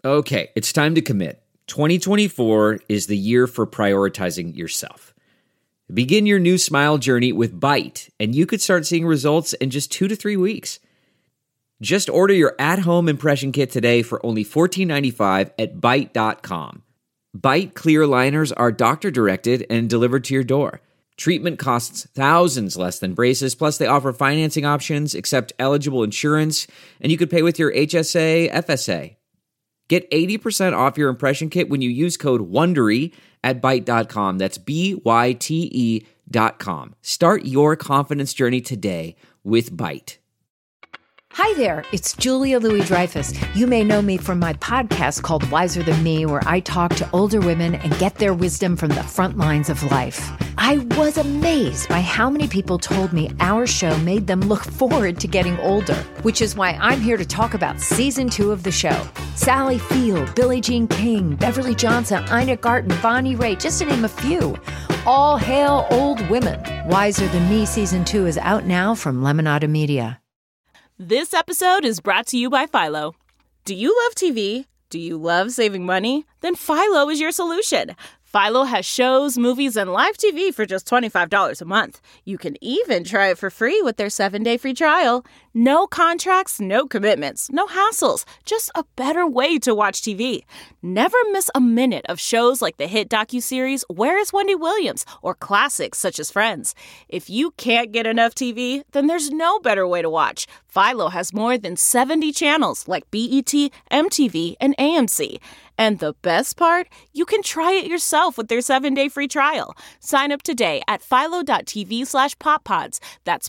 Okay, it's time to commit. 2024 is the year for prioritizing yourself. Begin your new smile journey with Byte, and you could start seeing results in just 2 to 3 weeks. Just order your at-home impression kit today for only $14.95 at Byte.com. Byte clear liners are doctor-directed and delivered to your door. Treatment costs thousands less than braces, plus they offer financing options, accept eligible insurance, and you could pay with your HSA, FSA. Get 80% off your impression kit when you use code WONDERY at Byte.com. That's BYTE.com. Start your confidence journey today with Byte. Hi there, it's Julia Louis-Dreyfus. You may know me from my podcast called Wiser Than Me, where I talk to older women and get their wisdom from the front lines of life. I was amazed by how many people told me our show made them look forward to getting older, which is why I'm here to talk about season 2 of the show. Sally Field, Billie Jean King, Beverly Johnson, Ina Garten, Bonnie Raitt, just to name a few. All hail old women. Wiser Than Me season 2 is out now from Lemonada Media. This episode is brought to you by Philo. Do you love TV? Do you love saving money? Then Philo is your solution. Philo has shows, movies, and live TV for just $25 a month. You can even try it for free with their 7-day free trial. No contracts, no commitments, no hassles. Just a better way to watch TV. Never miss a minute of shows like the hit docuseries Where is Wendy Williams? Or classics such as Friends. If you can't get enough TV, then there's no better way to watch. Philo has more than 70 channels like BET, MTV, and AMC. And the best part? You can try it yourself with their 7-day free trial. Sign up today at philo.tv/poppods. That's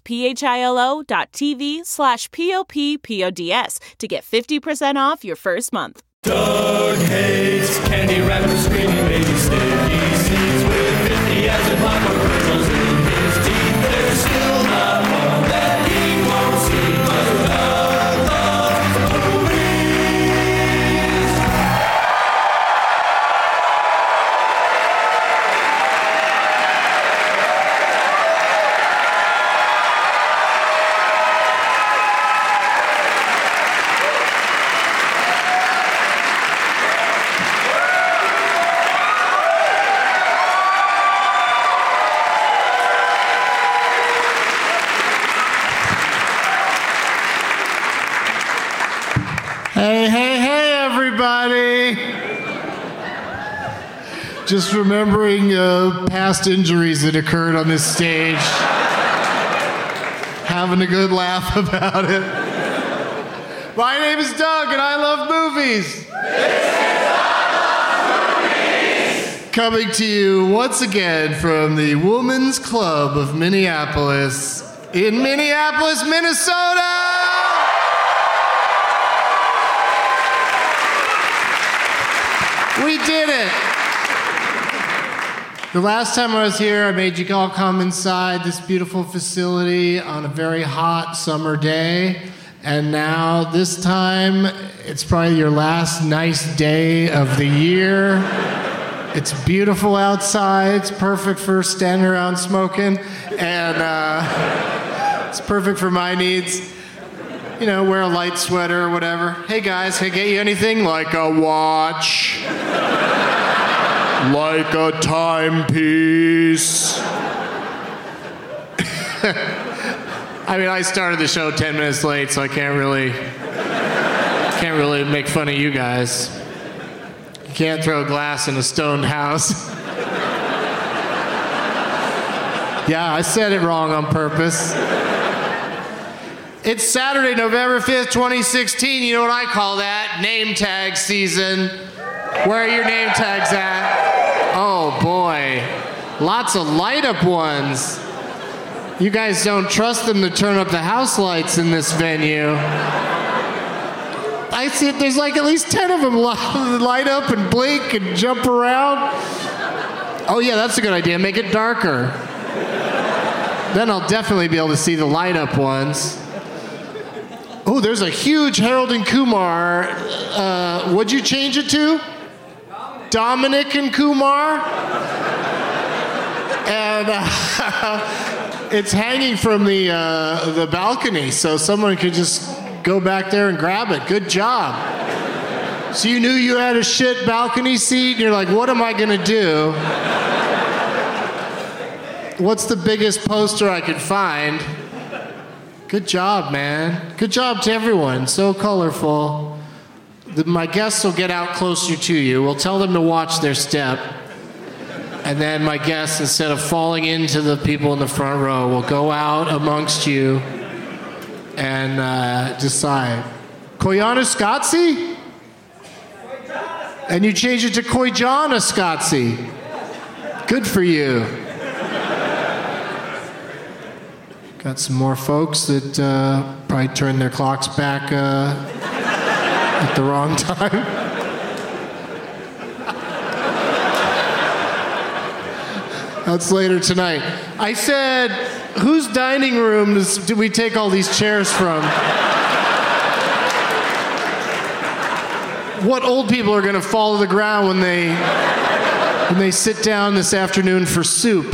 philo.tv/POPPODS to get 50% off your first month. Doug hates candy wrappers, screaming baby sticky seeds with 50 as a pop of kernels in his teeth. There's still not one that he won't see, 'cause Doug loves movies. Hey, everybody. Just remembering past injuries that occurred on this stage. Having a good laugh about it. My name is Doug, and I love movies. Coming to you once again from the Women's Club of Minneapolis, in Minneapolis, Minnesota. We did it! The last time I was here, I made you all come inside this beautiful facility on a very hot summer day. And now, this time, it's probably your last nice day of the year. It's beautiful outside. It's perfect for standing around smoking. And it's perfect for my needs. You know, wear a light sweater or whatever. Hey guys, can I get you anything? Like a watch. Like a timepiece. I mean, I started the show 10 minutes late, so I can't really make fun of you guys. You can't throw glass in a stoned house. Yeah, I said it wrong on purpose. It's Saturday, November 5th, 2016. You know what I call that? Name tag season. Where are your name tags at? Oh, boy. Lots of light-up ones. You guys don't trust them to turn up the house lights in this venue. I see it, there's like at least 10 of them light up and blink and jump around. Oh, yeah, that's a good idea. Make it darker. Then I'll definitely be able to see the light-up ones. Oh, there's a huge Harold and Kumar. What'd you change it to? Dominic and Kumar? And it's hanging from the balcony, so someone could just go back there and grab it. Good job. So you knew you had a shit balcony seat, and you're like, what am I gonna do? What's the biggest poster I could find? Good job, man. Good job to everyone. So colorful. My guests will get out closer to you. We'll tell them to watch their step. And then my guests, instead of falling into the people in the front row, will go out amongst you and decide. Koyana Scotzi? And you change it to Koyjana Scotzi. Good for you. Got some more folks that probably turned their clocks back at the wrong time. That's later tonight. I said, whose dining room do we take all these chairs from? What old people are going to fall to the ground when they sit down this afternoon for soup?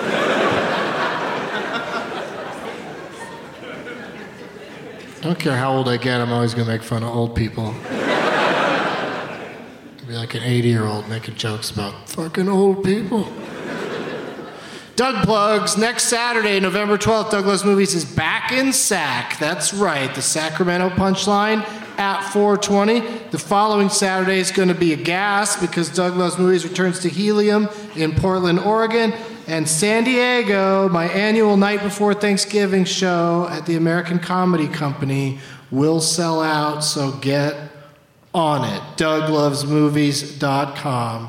I don't care how old I get, I'm always going to make fun of old people. I'd be like an 80-year-old making jokes about fucking old people. Doug plugs. Next Saturday, November 12th, Doug Loves Movies is back in SAC. That's right, the Sacramento Punchline at 420. The following Saturday is going to be a gas because Doug Loves Movies returns to Helium in Portland, Oregon. And San Diego, my annual night before Thanksgiving show at the American Comedy Company will sell out, so get on it. DougLovesMovies.com.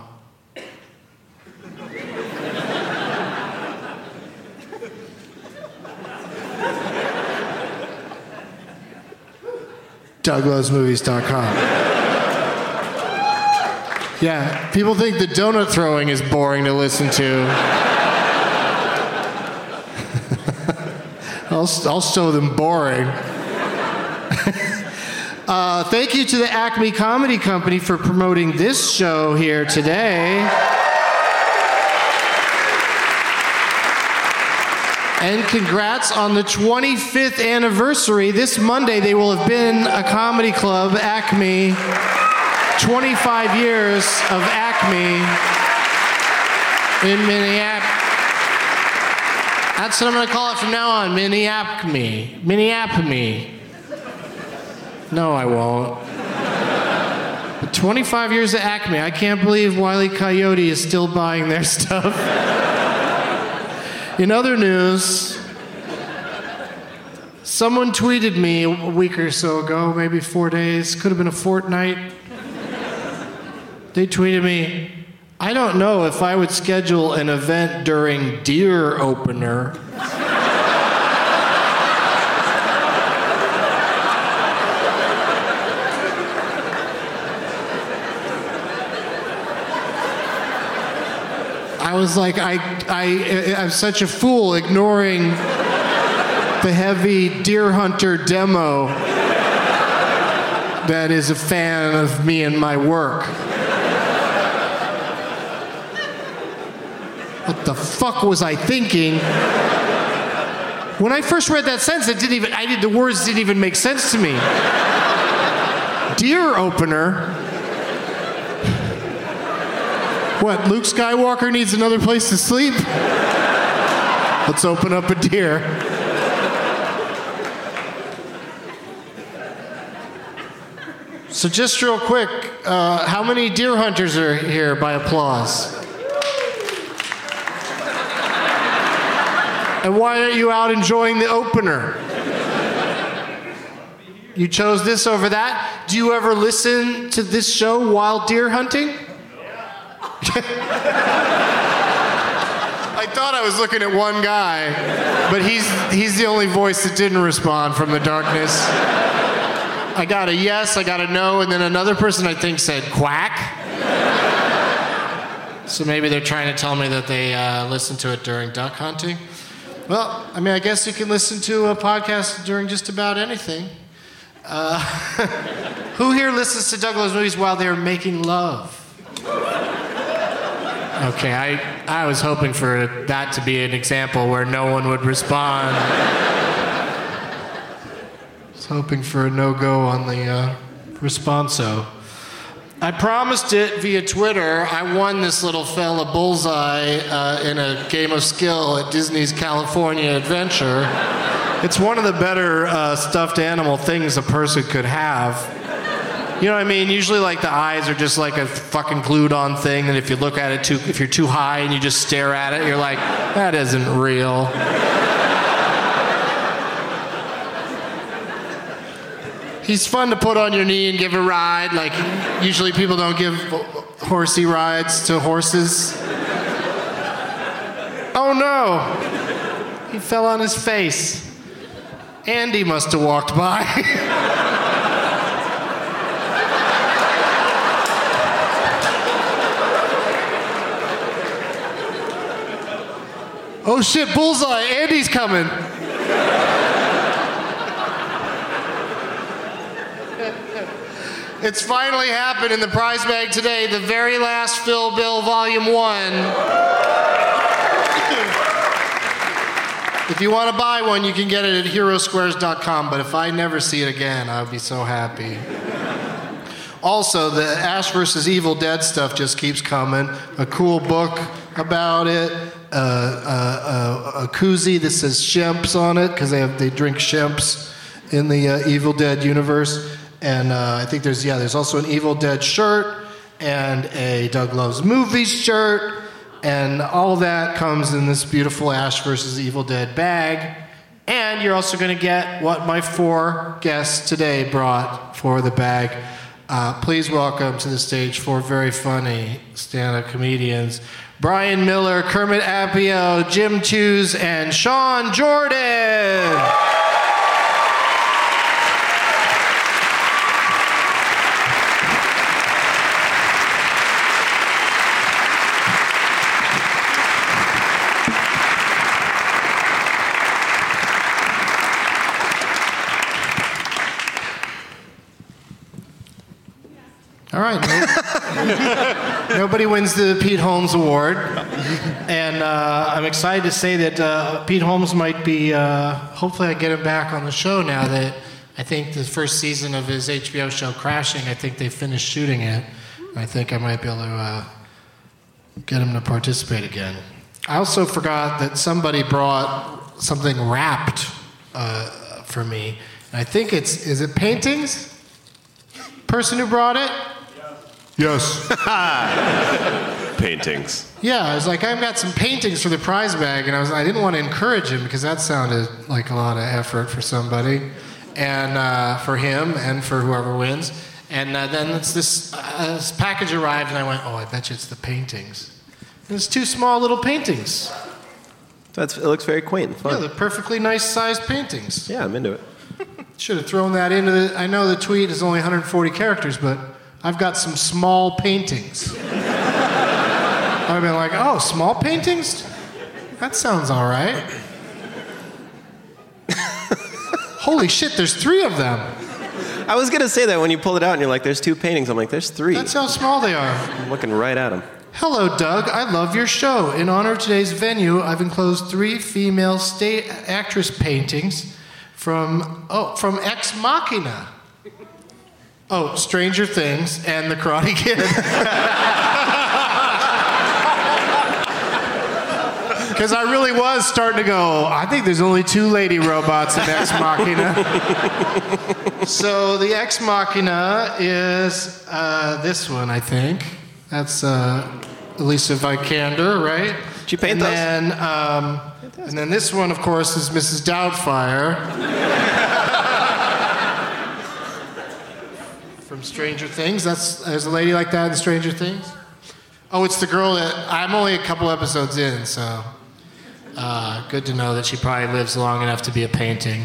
DougLovesMovies.com. Yeah, people think the donut throwing is boring to listen to. I'll show them boring. Thank you to the Acme Comedy Company for promoting this show here today. And congrats on the 25th anniversary. This Monday, they will have been a comedy club, Acme. 25 years of Acme in Minneapolis. That's what I'm going to call it from now on, Minneapolis. Minneapolis. No, I won't. But 25 years of Acme. I can't believe Wile E. Coyote is still buying their stuff. In other news, someone tweeted me a week or so ago, maybe 4 days, could have been a fortnight. They tweeted me, I don't know if I would schedule an event during Deer Opener. I was like, I'm such a fool ignoring the heavy deer hunter demo that is a fan of me and my work. What the fuck was I thinking? When I first read that sentence, the words didn't even make sense to me. Deer opener? What, Luke Skywalker needs another place to sleep? Let's open up a deer. So just real quick, how many deer hunters are here by applause? And why aren't you out enjoying the opener? You chose this over that? Do you ever listen to this show while deer hunting? I thought I was looking at one guy, but he's the only voice that didn't respond from the darkness. I got a yes, I got a no, and then another person I think said quack. So maybe they're trying to tell me that they listened to it during duck hunting. Well, I mean, I guess you can listen to a podcast during just about anything. Who here listens to Doug Loves Movies while they're making love? Okay, I was hoping for that to be an example where no one would respond. I was hoping for a no-go on the responso. I promised it via Twitter. I won this little fella bullseye in a game of skill at Disney's California Adventure. It's one of the better stuffed animal things a person could have. You know what I mean? Usually, like, the eyes are just like a fucking glued-on thing, and if you look at it if you're too high and you just stare at it, you're like, that isn't real. He's fun to put on your knee and give a ride. Like, usually people don't give horsey rides to horses. Oh no! He fell on his face. Andy must have walked by. Oh shit, bullseye, Andy's coming. It's finally happened in the prize bag today, the very last Phil Bill Volume 1. If you want to buy one, you can get it at herosquares.com, but if I never see it again, I'll be so happy. Also, the Ash vs. Evil Dead stuff just keeps coming. A cool book about it, a koozie that says Shemps on it, because they drink Shemps in the Evil Dead universe. And I think there's also an Evil Dead shirt and a Doug Loves Movies shirt, and all that comes in this beautiful Ash vs. Evil Dead bag. And you're also going to get what my 4 guests today brought for the bag. Please welcome to the stage 4 very funny stand-up comedians: Brian Miller, Kermit Apio, Jim Choose, and Sean Jordan. All right. Nobody wins the Pete Holmes Award. And I'm excited to say that Pete Holmes might be, hopefully I get him back on the show now that I think the first season of his HBO show, Crashing, I think they finished shooting it. And I think I might be able to get him to participate again. I also forgot that somebody brought something wrapped for me. And I think is it paintings? Person who brought it? Yes. Paintings. Yeah, I was like, I've got some paintings for the prize bag, and I didn't want to encourage him because that sounded like a lot of effort for somebody, and for him and for whoever wins. And then this package arrived, and I went, oh, I bet you it's the paintings. And it's 2 small little paintings. It looks very quaint and fun. Yeah, they're perfectly nice sized paintings. Yeah, I'm into it. Should have thrown that into I know the tweet is only 140 characters, but I've got some small paintings. I've been like, oh, small paintings? That sounds all right. Holy shit, there's 3 of them. I was going to say that when you pulled it out and you're like, there's 2 paintings. I'm like, there's 3. That's how small they are. I'm looking right at them. Hello, Doug. I love your show. In honor of today's venue, I've enclosed 3 female state actress paintings from Ex Machina. Oh, Stranger Things and The Karate Kid. Because I really was starting to go, I think there's only 2 lady robots in Ex Machina. So the Ex Machina is this one, I think. That's Alicia Vikander, right? Did you paint those? And then this one, of course, is Mrs. Doubtfire. From Stranger Things. There's a lady like that in Stranger Things. Oh, it's the girl that I'm only a couple episodes in, so good to know that she probably lives long enough to be a painting.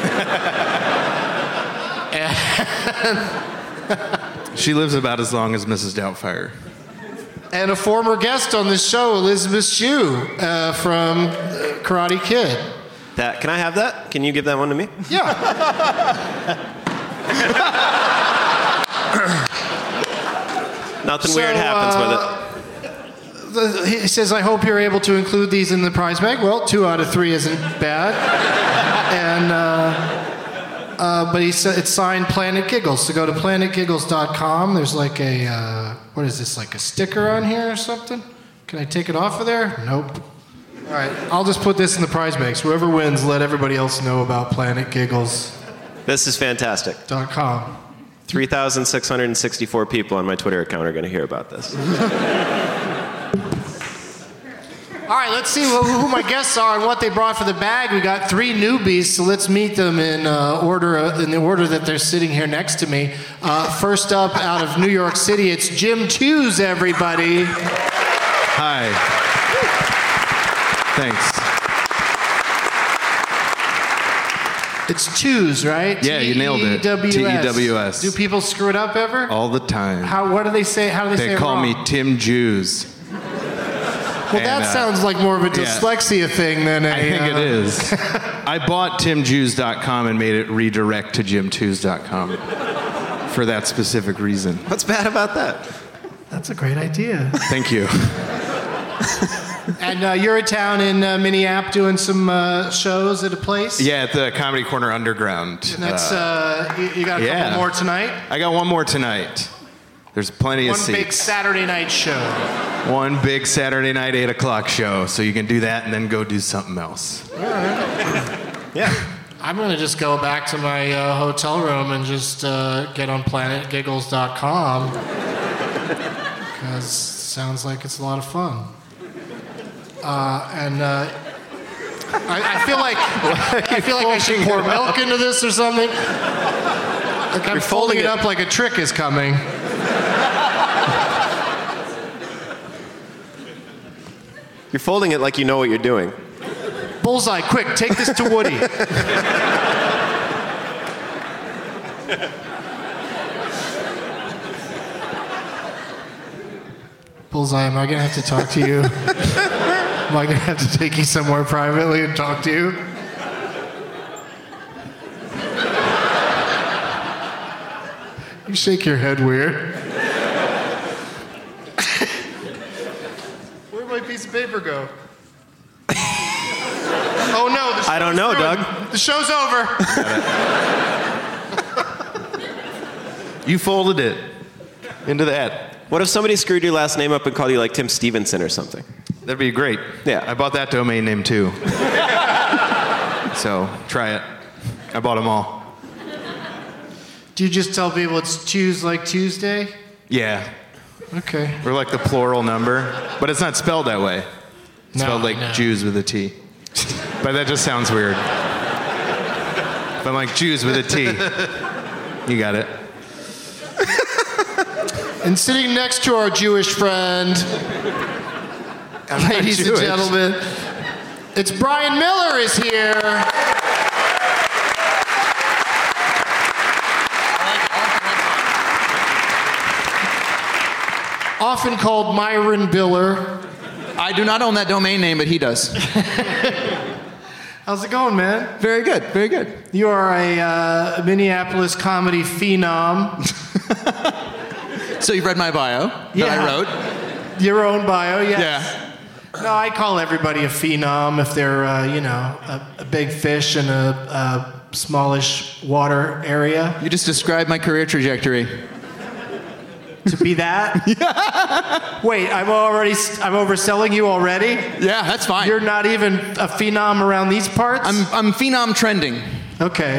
She lives about as long as Mrs. Doubtfire. And a former guest on this show, Elizabeth Shue from Karate Kid. Can I have that? Can you give that one to me? Yeah. Nothing weird happens with it. He says, I hope you're able to include these in the prize bag. Well, 2 out of 3 isn't bad. And But it's signed Planet Giggles. So go to planetgiggles.com. There's like a, what is this, like a sticker on here or something? Can I take it off of there? Nope. All right, I'll just put this in the prize banks. Whoever wins, let everybody else know about planetgiggles.com. This is fantastic. 3,664 people on my Twitter account are going to hear about this. All right, let's see who my guests are and what they brought for the bag. We got 3 newbies, so let's meet them in the order that they're sitting here next to me. First up, out of New York City, it's Jim Tews, everybody. Hi. Thanks. It's Tews, right? Yeah, you nailed it. T-E-W-S. Do people screw it up ever? All the time. What do they say? How do they say it They call wrong? me Tim Jews. Well, that sounds like more of a dyslexia thing than a... I think it is. I bought timjews.com and made it redirect to jimtews.com for that specific reason. What's bad about that? That's a great idea. Thank you. And you're in town in Minneapolis doing some shows at a place? Yeah, at the Comedy Corner Underground. And that's, you got a couple more tonight? I got one more tonight. There's plenty of seats. One big Saturday night show. One big Saturday night, 8 o'clock show. So you can do that and then go do something else. All right. Yeah. I'm going to just go back to my hotel room and just get on planetgiggles.com. Because it sounds like it's a lot of fun. I feel like I should pour milk into this or something. Like I'm folding it up like a trick is coming. You're folding it like you know what you're doing. Bullseye, quick, take this to Woody. Bullseye, am I going to have to talk to you? Am I going to have to take you somewhere privately and talk to you? You shake your head weird. Where'd my piece of paper go? Oh no, the show's I don't know, ruined. Doug. The show's over. You folded it into that. What if somebody screwed your last name up and called you like Tim Stevenson or something? That'd be great. Yeah. I bought that domain name too. So try it. I bought them all. Do you just tell people it's Tues like Tuesday? Yeah. Okay. Or like the plural number. But it's not spelled that way. It's spelled like Jews with a T. But that just sounds weird. If I'm like Jews with a T. You got it. And sitting next to our Jewish friend, ladies and gentlemen, it's Brian Miller is here. Often called Myron Biller. I do not own that domain name, but he does. How's it going, man? Very good, very good. You are a Minneapolis comedy phenom. So you've read my bio that I wrote? Your own bio, yes. Yeah. No, I call everybody a phenom if they're, a big fish in a smallish water area. You just described my career trajectory. To be that? Yeah. Wait, I'm overselling you already? Yeah, that's fine. You're not even a phenom around these parts? I'm phenom trending. Okay.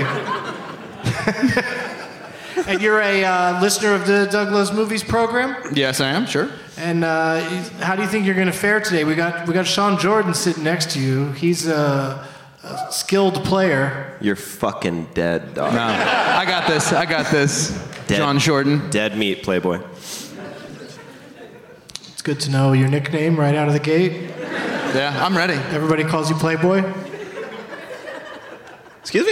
And you're a listener of the Doug Loves Movies program? Yes, I am, sure. And how do you think you're going to fare today? We got Sean Jordan sitting next to you. He's a skilled player. You're fucking dead, dog. No, I got this. Dead. John Jordan. Dead meat, Playboy. It's good to know your nickname right out of the gate. Yeah, I'm ready. Everybody calls you Playboy? Excuse me?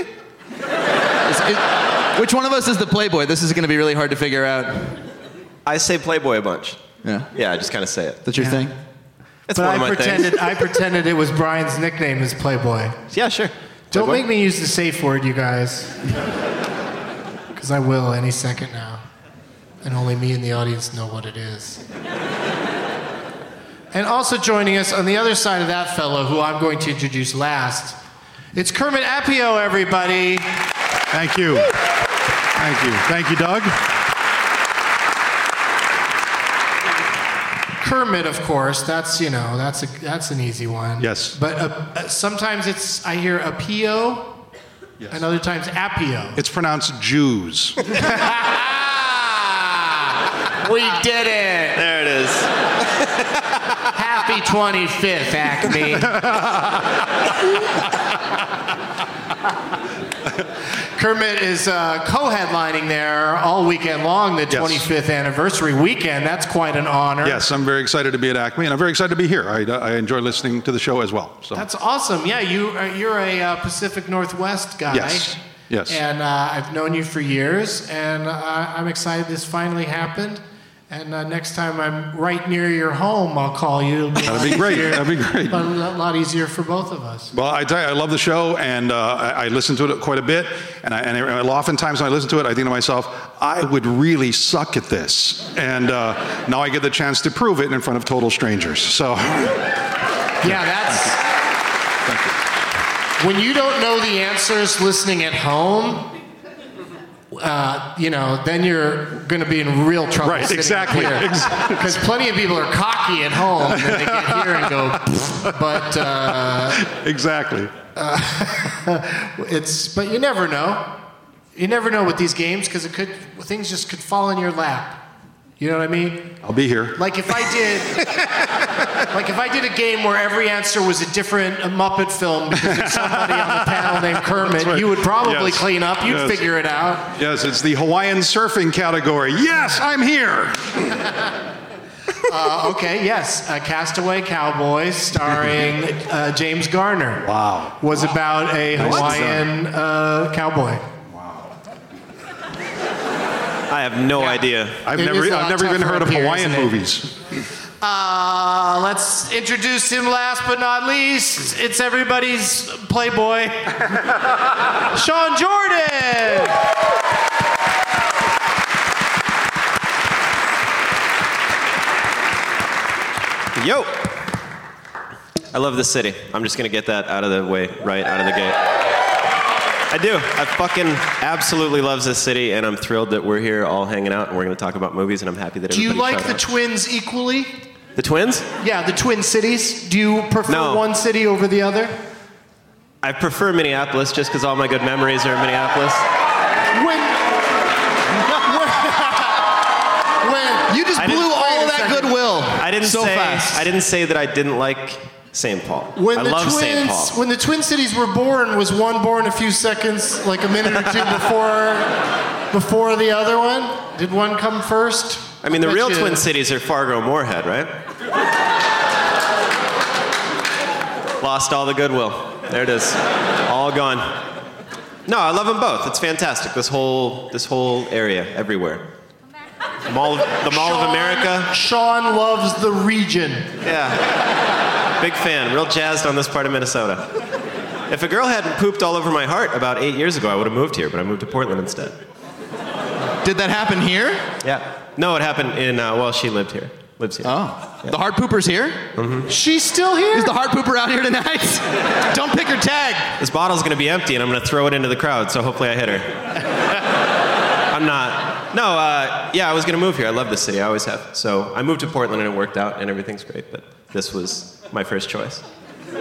Which one of us is the Playboy? This is going to be really hard to figure out. I say Playboy a bunch. Yeah. Yeah, I just kind of say it. That's your thing? It's But one of my things. I pretended it was Brian's nickname is Playboy. Yeah, sure. Don't Playboy. make me use the safe word, you guys. Because I will any second now. And only me and the audience know what it is. And also joining us on the other side of that fellow, who I'm going to introduce last, it's Kermit Apio, everybody. Thank you. Thank you. Thank you, Doug. Kermit, of course. That's an easy one. Yes. But sometimes I hear apio, Yes. and other times apio. It's pronounced Jews. We did it. There it is. Happy 25th, Acme. Kermit is co-headlining there all weekend long, the 25th anniversary weekend. That's quite an honor. Yes, I'm very excited to be at Acme, and I'm very excited to be here. I enjoy listening to the show as well. So. That's awesome. Yeah, you're a Pacific Northwest guy. Yes. Yes. And I've known you for years, and I'm excited this finally happened. And next time I'm right near your home, I'll call you. That'd be great. That'd be great. But a lot easier for both of us. Well, I tell you, I love the show, and I listen to it quite a bit. And oftentimes when I listen to it, I think to myself, I would really suck at this. And now I get the chance to prove it in front of total strangers. So, yeah, that's. Thank you. When you don't know the answers listening at home, then you're going to be in real trouble. Right, exactly. Because plenty of people are cocky at home, and then they get here and go, but... exactly. But you never know. You never know with these games, because things just could fall in your lap. You know what I mean? I'll be here. Like if I did a game where every answer was a different Muppet film because it's somebody on the panel named Kermit, right. you would probably Yes. clean up. You'd Yes. figure it out. Yes, it's the Hawaiian surfing category. Yes, I'm here. Okay, yes. Castaway Cowboys, starring James Garner. Wow. Was about a Hawaiian cowboy. I have no idea. I've It never is a lot even tougher heard of up here, Hawaiian isn't it? movies. Let's introduce him last but not least. It's everybody's Playboy, Sean Jordan. Yo! I love this city. I'm just gonna get that out of the way, right out of the gate. I do. I fucking absolutely love this city, and I'm thrilled that we're here all hanging out, and we're gonna talk about movies, and I'm happy that Do you everybody like showed the up. Twins equally? The Twins? Yeah, the Twin Cities. Do you prefer No. one city over the other? I prefer Minneapolis just because all my good memories are in Minneapolis. You just blew all of that goodwill I didn't so say fast. I didn't say that I didn't like St. Paul. When I the love St. twins, Paul. when the Twin Cities were born, was one born a few seconds, like a minute or two before the other one? Did one come first? I mean, the Bet real you- Twin Cities are Fargo, Moorhead, right? Lost all the goodwill. There it is, all gone. No, I love them both. It's fantastic. This whole area, everywhere. The Mall of America. Sean loves the region. Yeah. Big fan. Real jazzed on this part of Minnesota. If a girl hadn't pooped all over my heart about 8 years ago, I would have moved here, but I moved to Portland instead. Did that happen here? Yeah. No, it happened in, she lived here. Lives here. Oh. Yeah. The heart pooper's here? Mm-hmm. She's still here? Is the heart pooper out here tonight? Don't pick her tag. This bottle's going to be empty, and I'm going to throw it into the crowd, so hopefully I hit her. I'm not. No, I was going to move here. I love this city. I always have. So I moved to Portland, and it worked out, and everything's great, but this was my first choice. A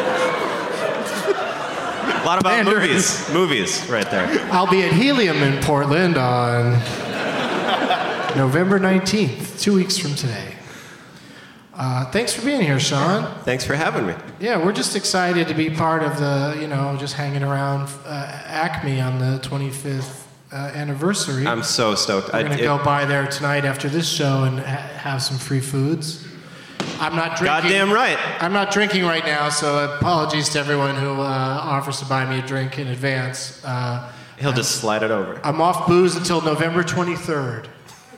lot about movies. Movies right there. I'll be at Helium in Portland on November 19th, 2 weeks from today. Thanks for being here, Sean. Thanks for having me. Yeah, we're just excited to be part of the, just hanging around Acme on the 25th anniversary. I'm so stoked. We're going to go by there tonight after this show and have some free foods. I'm not drinking. Goddamn right. I'm not drinking right now, so apologies to everyone who offers to buy me a drink in advance. He'll just slide it over. I'm off booze until November 23rd.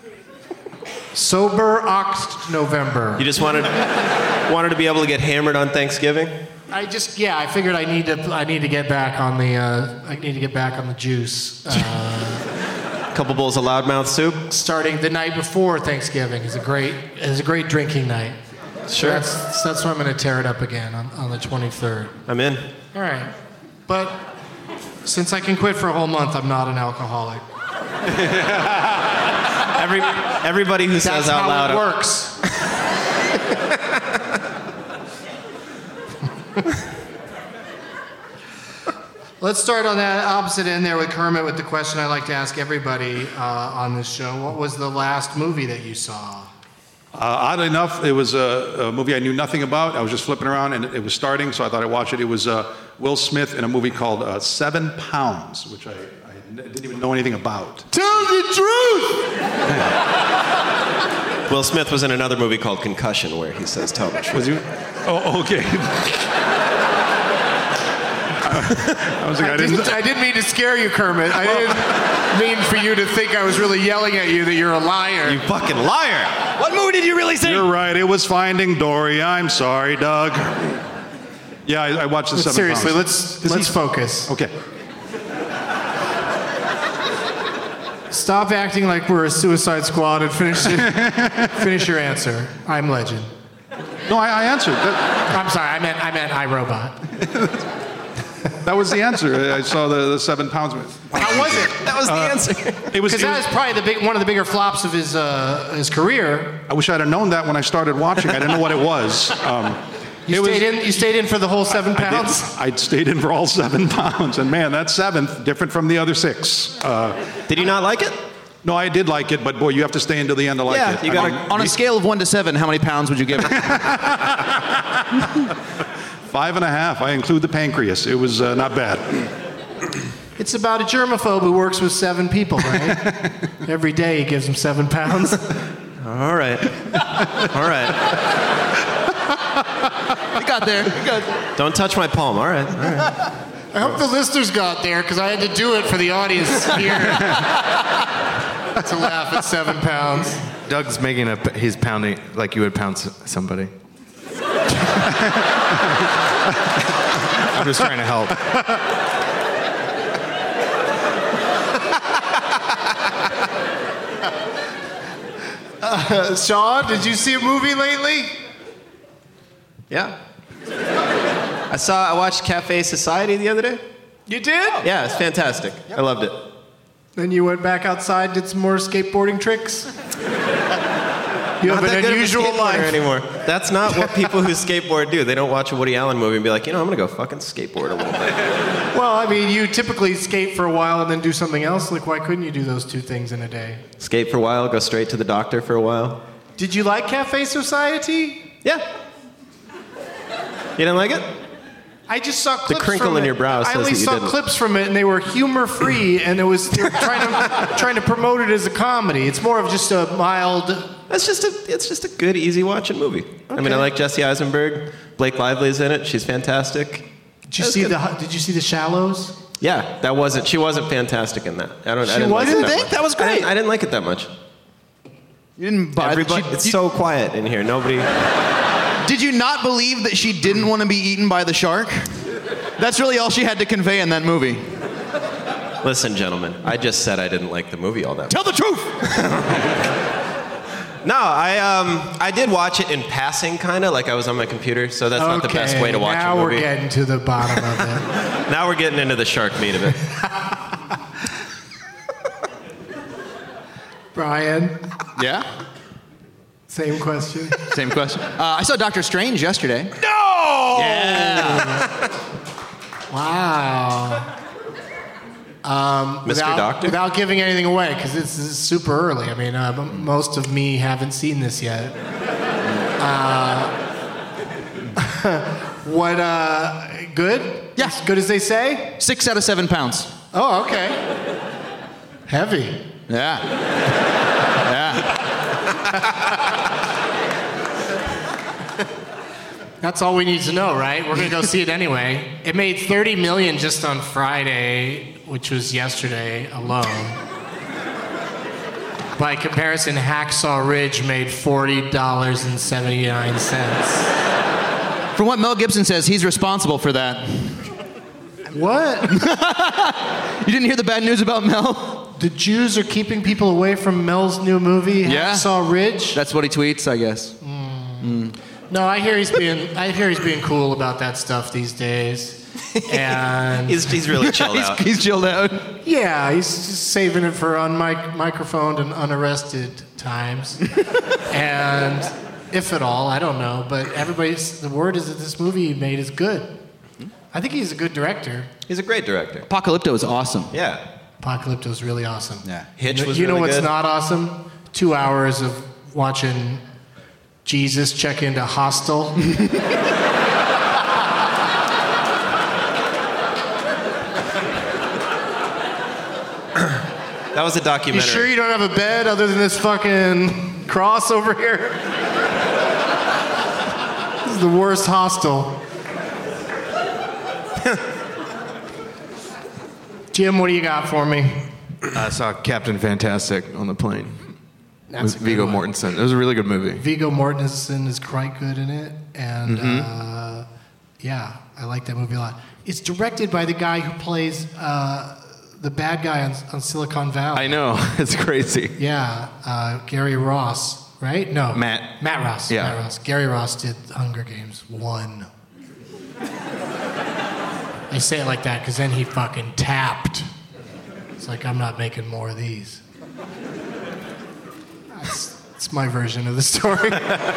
Sober November. You just wanted to be able to get hammered on Thanksgiving? I figured I need to get back on the juice. A couple bowls of loudmouth soup. Starting the night before Thanksgiving is a great drinking night. Sure. So that's why I'm going to tear it up again on the 23rd. I'm in. All right, but Since I can quit for a whole month, I'm not an alcoholic. Everybody who says That's out how loud, it works. Let's start on that opposite end there with Kermit with the question I like to ask everybody on this show. What was the last movie that you saw? Oddly enough, it was a movie I knew nothing about. I was just flipping around, and it was starting, so I thought I'd watch it. It was Will Smith in a movie called 7 Pounds, which I didn't even know anything about. Tell the truth! Will Smith was in another movie called Concussion, where he says, "Tell the truth." Was he? Oh, okay. I didn't mean to scare you, Kermit. I didn't mean for you to think I was really yelling at you that you're a liar. You fucking liar! What movie did you really see? You're right. It was Finding Dory. I'm sorry, Doug. Yeah, I watched the 7 Seriously, Pounds. let's focus. Okay. Stop acting like we're a Suicide Squad and finish your answer. I'm Legend. No, I answered. I'm sorry. I meant iRobot. That was the answer. I saw the 7 Pounds. How was it? That was the answer. Because that is probably one of the bigger flops of his career. I wish I'd have known that when I started watching. I didn't know what it was. You stayed in for the whole 7 pounds? I stayed in for all 7 pounds. And man, that 7th, different from the other 6. Did you not like it? No, I did like it, but boy, you have to stay until the end to like it. You gotta, on a scale of 1 to 7, how many pounds would you give it? 5.5. I include the pancreas. It was not bad. It's about a germaphobe who works with 7 people, right? Every day he gives them 7 pounds. All right. You got there. Don't touch my palm. All right. I hope the listeners got there because I had to do it for the audience here to laugh at 7 pounds. Doug's making he's pounding like you would pound somebody. I'm just trying to help. Sean, did you see a movie lately? Yeah. I watched Cafe Society the other day. You did? Yeah, it's fantastic. I loved it. Then you went back outside, did some more skateboarding tricks? You have an unusual life anymore. That's not what people who skateboard do. They don't watch a Woody Allen movie and be like, I'm going to go fucking skateboard a little bit. Well, I mean, you typically skate for a while and then do something else. Like, why couldn't you do those 2 things in a day? Skate for a while, go straight to the doctor for a while. Did you like Cafe Society? Yeah. You didn't like it? I just saw clips the crinkle from in it. your brow says I only that you saw didn't. clips from it, and they were humor-free, and they were trying to promote it as a comedy. It's more of just a mild. It's just a good, easy watching movie. Okay. I mean, I like Jesse Eisenberg. Blake Lively's in it. She's fantastic. Did you see The Shallows? Yeah, she wasn't fantastic in that. I didn't think that was great. I didn't like it that much. You didn't buy it's so quiet in here. Nobody. Did you not believe that she didn't want to be eaten by the shark? That's really all she had to convey in that movie. Listen, gentlemen, I just said I didn't like the movie all that much. Tell the truth! No, I did watch it in passing, kind of, like I was on my computer, so that's not the best way to watch a movie. Now we're getting to the bottom of it. Now we're getting into the shark meat of it. Brian? Yeah? Same question. Same question. I saw Doctor Strange yesterday. No! Yeah. Wow. Mr. Doctor? Without giving anything away, because this is super early. I mean, most of me haven't seen this yet. Good? Yeah. As good as they say? 6 out of 7 pounds. Oh, okay. Heavy. Yeah. That's all we need to know, right? We're going to go see it anyway. It made $30 million just on Friday, which was yesterday alone. By comparison, Hacksaw Ridge made $40.79. From what Mel Gibson says, he's responsible for that. What? You didn't hear the bad news about Mel? The Jews are keeping people away from Mel's new movie, Hacksaw Ridge? That's what he tweets, I guess. No, I hear he's being cool about that stuff these days. And He's really chilled out. He's chilled out. yeah, he's just saving it for microphoned and unarrested times. And if at all, I don't know. But the word is that this movie he made is good. I think he's a good director. He's a great director. Apocalypto is awesome. Yeah. Apocalypto's really awesome. Yeah. Hitch was You know really what's good. not awesome? 2 hours of watching Jesus check into Hostel. That was a You documentary. sure you don't have a bed other than this fucking cross over here? This is the worst Hostel. Jim, what do you got for me? I saw Captain Fantastic on the plane That's with a good Viggo one. Mortensen. It was a really good movie. Viggo Mortensen is quite good in it, and yeah, I like that movie a lot. It's directed by the guy who plays the bad guy on Silicon Valley. I know. It's crazy. Yeah, Gary Ross, right? No, Matt. Ross. Yeah. Matt Ross. Gary Ross did Hunger Games 1. I say it like that because then he fucking tapped. It's like, I'm not making more of these. That's my version of the story.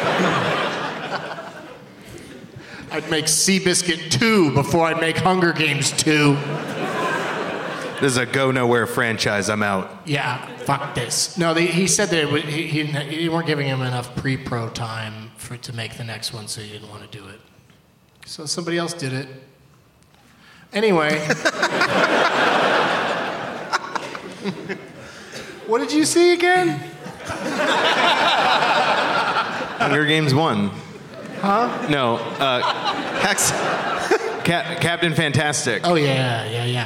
I'd make Seabiscuit 2 before I'd make Hunger Games 2. This is a go nowhere franchise. I'm out. Yeah, fuck this. No, he said that he weren't giving him enough pre-pro time to make the next one, so he didn't want to do it. So somebody else did it. Anyway. What did you see again? Hunger Games 1. Huh? No. Captain Fantastic. Oh yeah.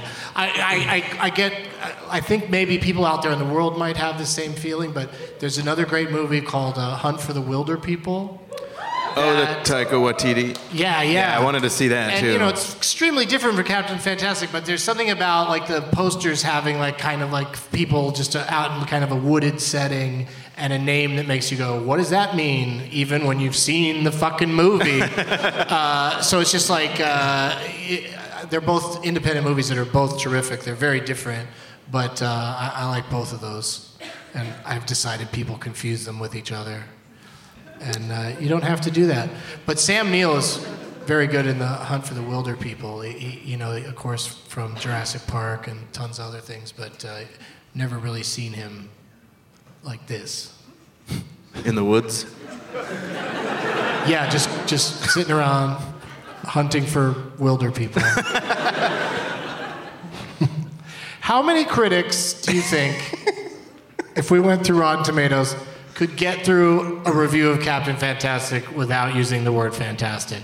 I think maybe people out there in the world might have the same feeling, but there's another great movie called Hunt for the Wilder People. Oh, the Taika Waititi. Yeah. I wanted to see that And too. you know, it's extremely different for Captain Fantastic, but there's something about like the posters having like kind of like people just out in kind of a wooded setting and a name that makes you go, what does that mean? Even when you've seen the fucking movie. So it's just like they're both independent movies that are both terrific. They're very different, but I like both of those, and I've decided people confuse them with each other. And you don't have to do that. But Sam Neill is very good in the Hunt for the Wilder People. You know, of course, from Jurassic Park and tons of other things, but never really seen him like this. In the woods? Yeah, just sitting around hunting for wilder people. How many critics do you think, if we went through Rotten Tomatoes, could get through a review of Captain Fantastic without using the word fantastic?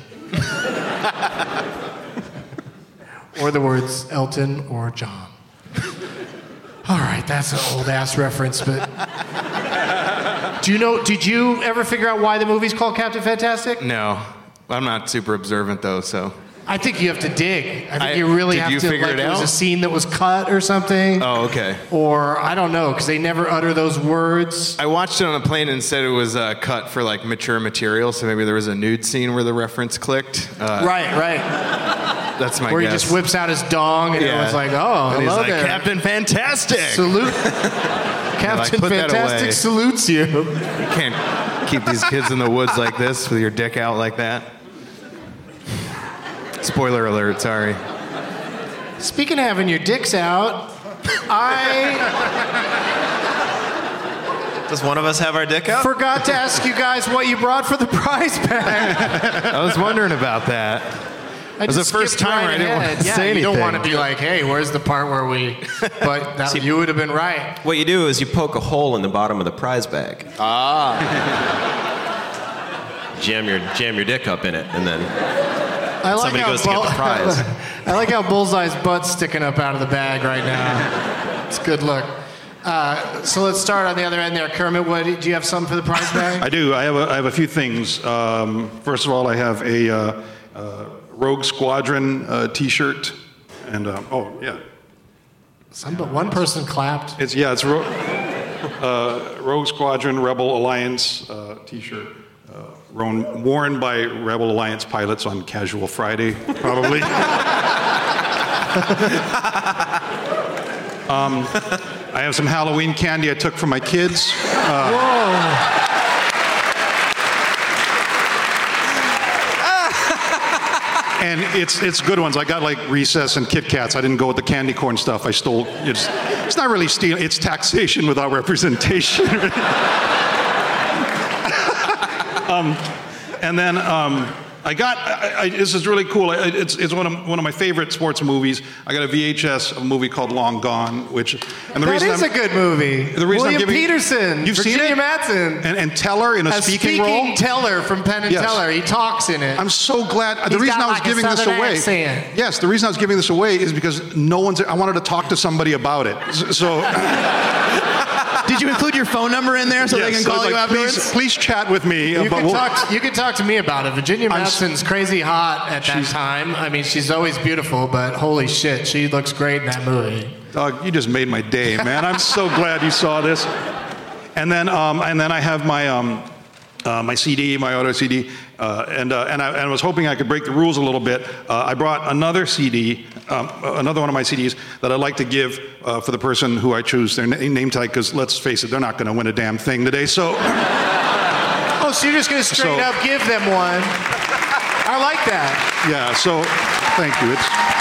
Or the words Elton or John. All right, that's an old-ass reference, but... Did you ever figure out why the movie's called Captain Fantastic? No. I'm not super observant though, so. I think you have to dig. I think you really did have you to, figure like, it there was out? a scene that was cut or something. Oh, okay. Or, I don't know, because they never utter those words. I watched it on a plane and said it was cut for like mature material, so maybe there was a nude scene where the reference clicked. Right. That's my Where guess. he just whips out his dong and everyone's like, oh, and he's hello like, there. Captain Fantastic! Salute. Captain put that Fantastic away. salutes you. You can't keep these kids in the woods like this with your dick out like that. Spoiler alert, sorry. Speaking of having your dicks out, Does one of us have our dick out? forgot to ask you guys what you brought for the prize bag. I was wondering about that. It was the first time I didn't want to say You don't anything. want to be like, hey, where's the part where we... But that, you would have been right. What you do is you poke a hole in the bottom of the prize bag. Jam your dick up in it, and then I like somebody how goes to get the prize. I like how Bullseye's butt's sticking up out of the bag right now. It's a good look. So let's start on the other end there. Kermit, do you have something for the prize bag? I do. I have a few things. First of all, I have a Rogue Squadron T-shirt, and oh yeah, But one person clapped. it's Rogue Squadron Rebel Alliance T-shirt, worn by Rebel Alliance pilots on Casual Friday, probably. I have some Halloween candy I took from my kids. Whoa. And it's good ones. I got like Recess and Kit Kats. I didn't go with the candy corn stuff. I stole. It's not really stealing. It's taxation without representation. And then I got. This is really cool. It's one of my favorite sports movies. I got a VHS of a movie called Long Gone, which and the That reason is a good movie. The reason William I'm giving, Peterson, you've Virginia seen it? Madsen, and Teller in a speaking role. Teller from Penn and Yes. Teller. He talks in it. I'm so glad. The He's reason got I was like a giving this southern away. accent. Yes, the reason I was giving this away is because no one's. I wanted to talk to somebody about it. So. Did you include your phone number in there so Yes, they can so call you like, afterwards? please chat with me. You can talk to me about it. Virginia I'm Madsen's crazy hot at that time. I mean, she's always beautiful, but holy shit, she looks great in that movie. Dog, you just made my day, man. I'm so glad you saw this. And then I have my my CD, my auto CD, and I was hoping I could break the rules a little bit. I brought another CD, another one of my CDs that I'd like to give for the person who I choose their name tag, because let's face it, they're not going to win a damn thing today. So. Oh, so you're just going to straight up give them one? I like that. Yeah. So, thank you.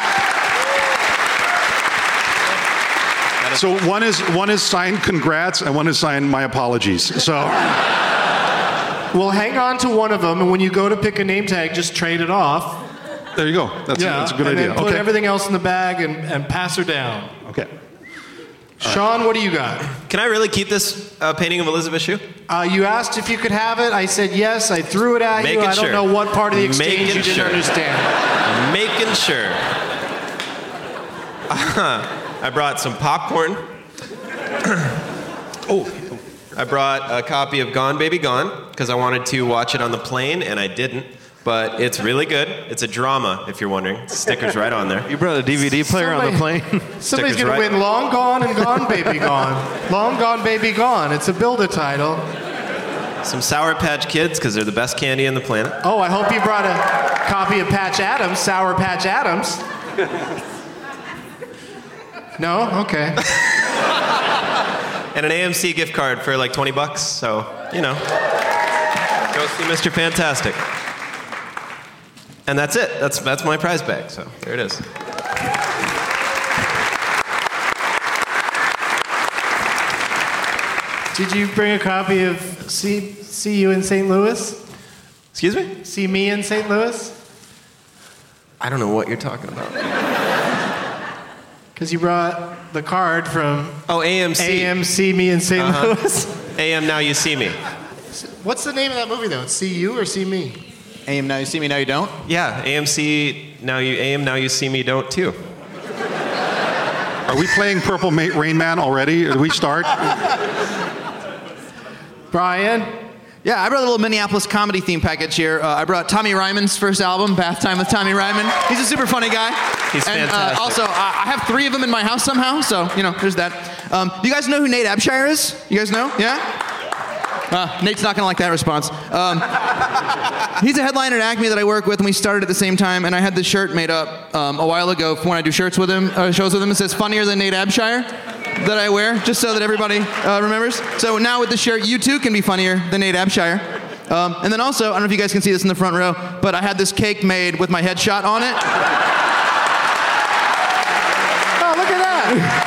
So one is signed "Congrats" and one is signed "My Apologies." So. Well, hang on to one of them, and when you go to pick a name tag, just trade it off. There you go. That's a good idea. Then put everything else in the bag and pass her down. Okay. Sean, what do you got? Can I really keep this painting of Elizabeth Shue? You asked if you could have it. I said yes. I threw it at you. I don't know what part of the exchange you didn't understand. Making sure. I brought some popcorn. I brought a copy of Gone Baby Gone because I wanted to watch it on the plane and I didn't. But it's really good. It's a drama, if you're wondering. Stickers right on there. You brought a DVD player on the plane? Somebody's going to win Long Gone and Gone Baby Gone. Long Gone Baby Gone. It's a build-a title. Some Sour Patch Kids because they're the best candy on the planet. Oh, I hope you brought a copy of Patch Adams, Sour Patch Adams. No? Okay. And an AMC gift card for like $20. So, you know. Go see Mr. Fantastic. And that's it. That's my prize bag. So there it is. Did you bring a copy of See You in St. Louis? Excuse me? See Me in St. Louis? I don't know what you're talking about. Because you brought the card from AMC. AMC Me in St. Louis. AM Now You See Me. What's the name of that movie though? It's See You or See Me? AM Now You See Me, Now You Don't? Yeah, AM Now You See Me Don't too. Are we playing Purple Rain Man already? Did we start? Brian? Yeah, I brought a little Minneapolis comedy theme package here. I brought Tommy Ryman's first album, Bath Time with Tommy Ryman. He's a super funny guy. He's fantastic. Also, I have 3 of them in my house somehow, so, you know, there's that. Do you guys know who Nate Abshire is? You guys know? Yeah? Nate's not going to like that response. He's a headliner at Acme that I work with, and we started at the same time, and I had this shirt made up a while ago when I do shows with him. It says, funnier than Nate Abshire, that I wear, just so that everybody remembers. So now with this shirt, you too can be funnier than Nate Abshire. And then also, I don't know if you guys can see this in the front row, but I had this cake made with my headshot on it. Oh, look at that!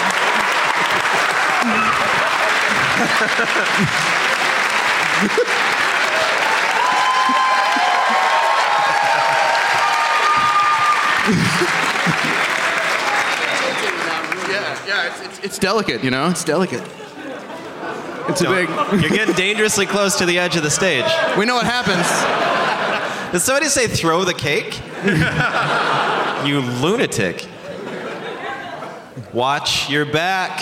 It's delicate, you know? It's delicate. It's a big... You're getting dangerously close to the edge of the stage. We know what happens. Did somebody say throw the cake? You lunatic. Watch your back.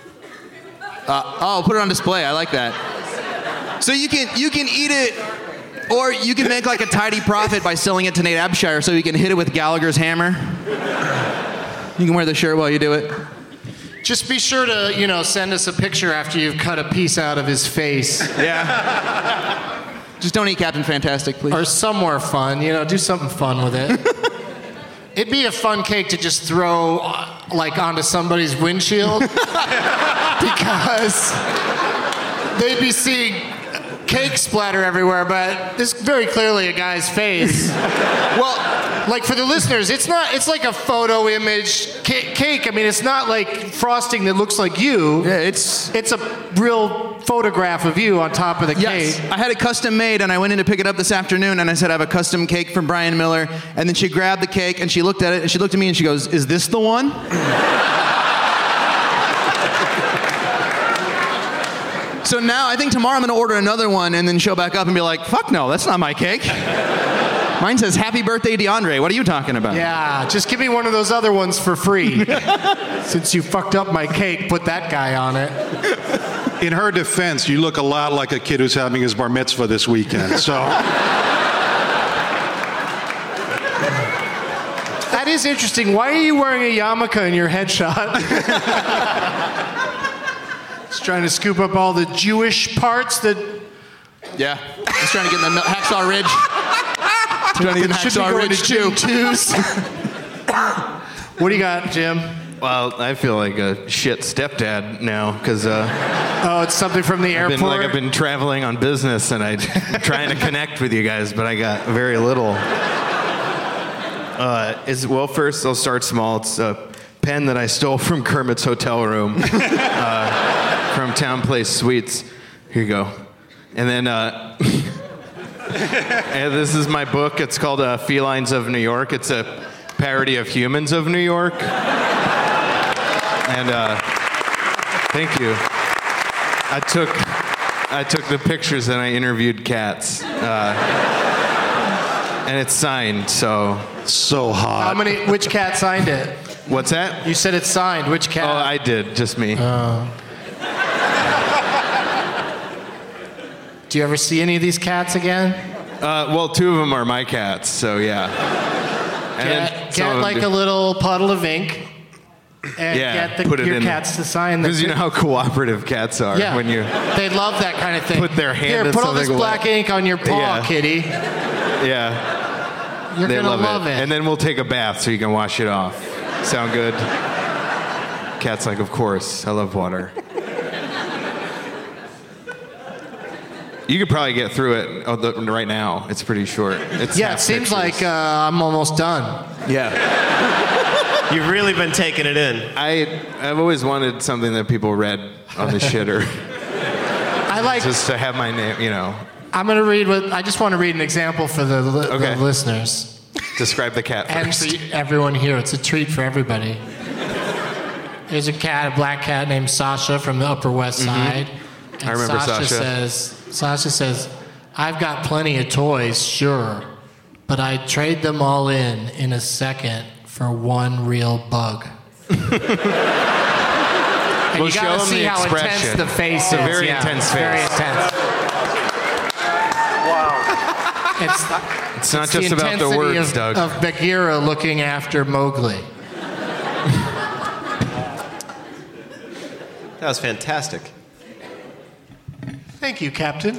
Put it on display. I like that. So you can eat it, or you can make like a tidy profit by selling it to Nate Abshire so you can hit it with Gallagher's hammer. You can wear the shirt while you do it. Just be sure to, send us a picture after you've cut a piece out of his face. Yeah. Just don't eat Captain Fantastic, please. Or somewhere fun, do something fun with it. It'd be a fun cake to just throw like onto somebody's windshield because they'd be seeing cake splatter everywhere, but this is very clearly a guy's face. Well, like for the listeners, it's like a photo image cake. I mean, it's not like frosting that looks like you. Yeah, it's a real photograph of you on top of the yes. cake. I had it custom made, and I went in to pick it up this afternoon, and I said, I have a custom cake from Brian Miller. And then she grabbed the cake, and she looked at it, and she looked at me, and she goes, is this the one? So now I think tomorrow I'm going to order another one and then show back up and be like, fuck no, that's not my cake. Mine says, happy birthday, DeAndre. What are you talking about? Yeah, just give me one of those other ones for free. Since you fucked up my cake, put that guy on it. In her defense, you look a lot like a kid who's having his bar mitzvah this weekend. So that is interesting. Why are you wearing a yarmulke in your headshot? Just trying to scoop up all the Jewish parts that... Yeah, just trying to get in the Hacksaw Ridge. Trying to get Hacksaw Ridge too. What do you got, Jim? Well, I feel like a shit stepdad now because oh, it's something from the airport. I've been traveling on business and I'm trying to connect with you guys, but I got very little. First I'll start small. It's a pen that I stole from Kermit's hotel room from Town Place Suites. Here you go. And then and this is my book. It's called Felines of New York. It's a parody of Humans of New York. And thank you. I took the pictures and I interviewed cats. And it's signed, so hot. Which cat signed it? What's that? You said it's signed. Which cat? Oh, I did. Just me. Do you ever see any of these cats again? Well, 2 of them are my cats, so yeah. Get like a little puddle of ink and get your cats to sign the... Because you know how cooperative cats are. Yeah, when you they love that kind of thing. Put their hand in put all this something black ink on your paw, Yeah. kitty. Yeah. You're They going to love love it. And then we'll take a bath so you can wash it off. Sound good? Cat's like, of course. I love water. You could probably get through it right now. It's pretty short. It seems like I'm almost done. Yeah. You've really been taking it in. I've always wanted something that people read on the shitter. I like... Just to have my name, you know. I'm going to read I just want to read an example for the listeners. Describe the cat first. And for everyone here. It's a treat for everybody. There's a black cat named Sasha from the Upper West Side. And I remember Sasha. Sasha says, I've got plenty of toys, sure, but I'd trade them all in a second for one real bug. And We'll you gotta see how intense the face is. It's a very intense face. Very intense. Wow. It's not just about the words, Doug. Of Bagheera looking after Mowgli. That was fantastic. Thank you, Captain.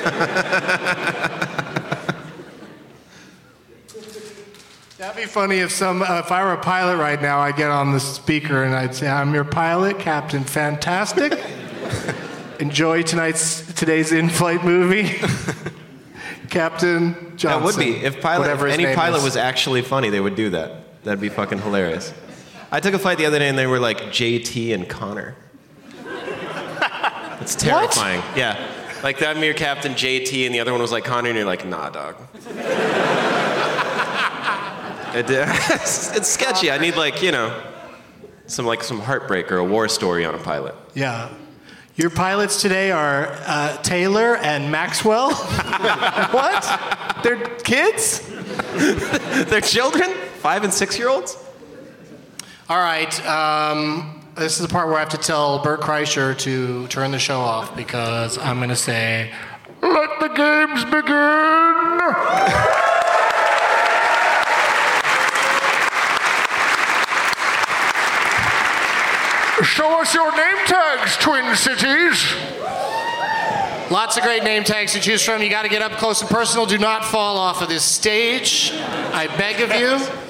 That'd be funny if I were a pilot right now, I'd get on the speaker and I'd say, I'm your pilot, Captain Fantastic. Enjoy today's in-flight movie. Captain Johnson. That would be. If any pilot was actually funny, they would do that. That'd be fucking hilarious. I took a flight the other day and they were like JT and Connor. It's terrifying. What? Yeah. Like I'm your Captain JT and the other one was like Connor and you're like, nah, dog. It's sketchy. I need some heartbreak or a war story on a pilot. Yeah. Your pilots today are Taylor and Maxwell. What? They're kids? They're children? 5 and 6-year-olds? All right. This is the part where I have to tell Bert Kreischer to turn the show off because I'm going to say, let the games begin. Show us your name tags, Twin Cities. Lots of great name tags to choose from. You got to get up close and personal. Do not fall off of this stage. I beg of you.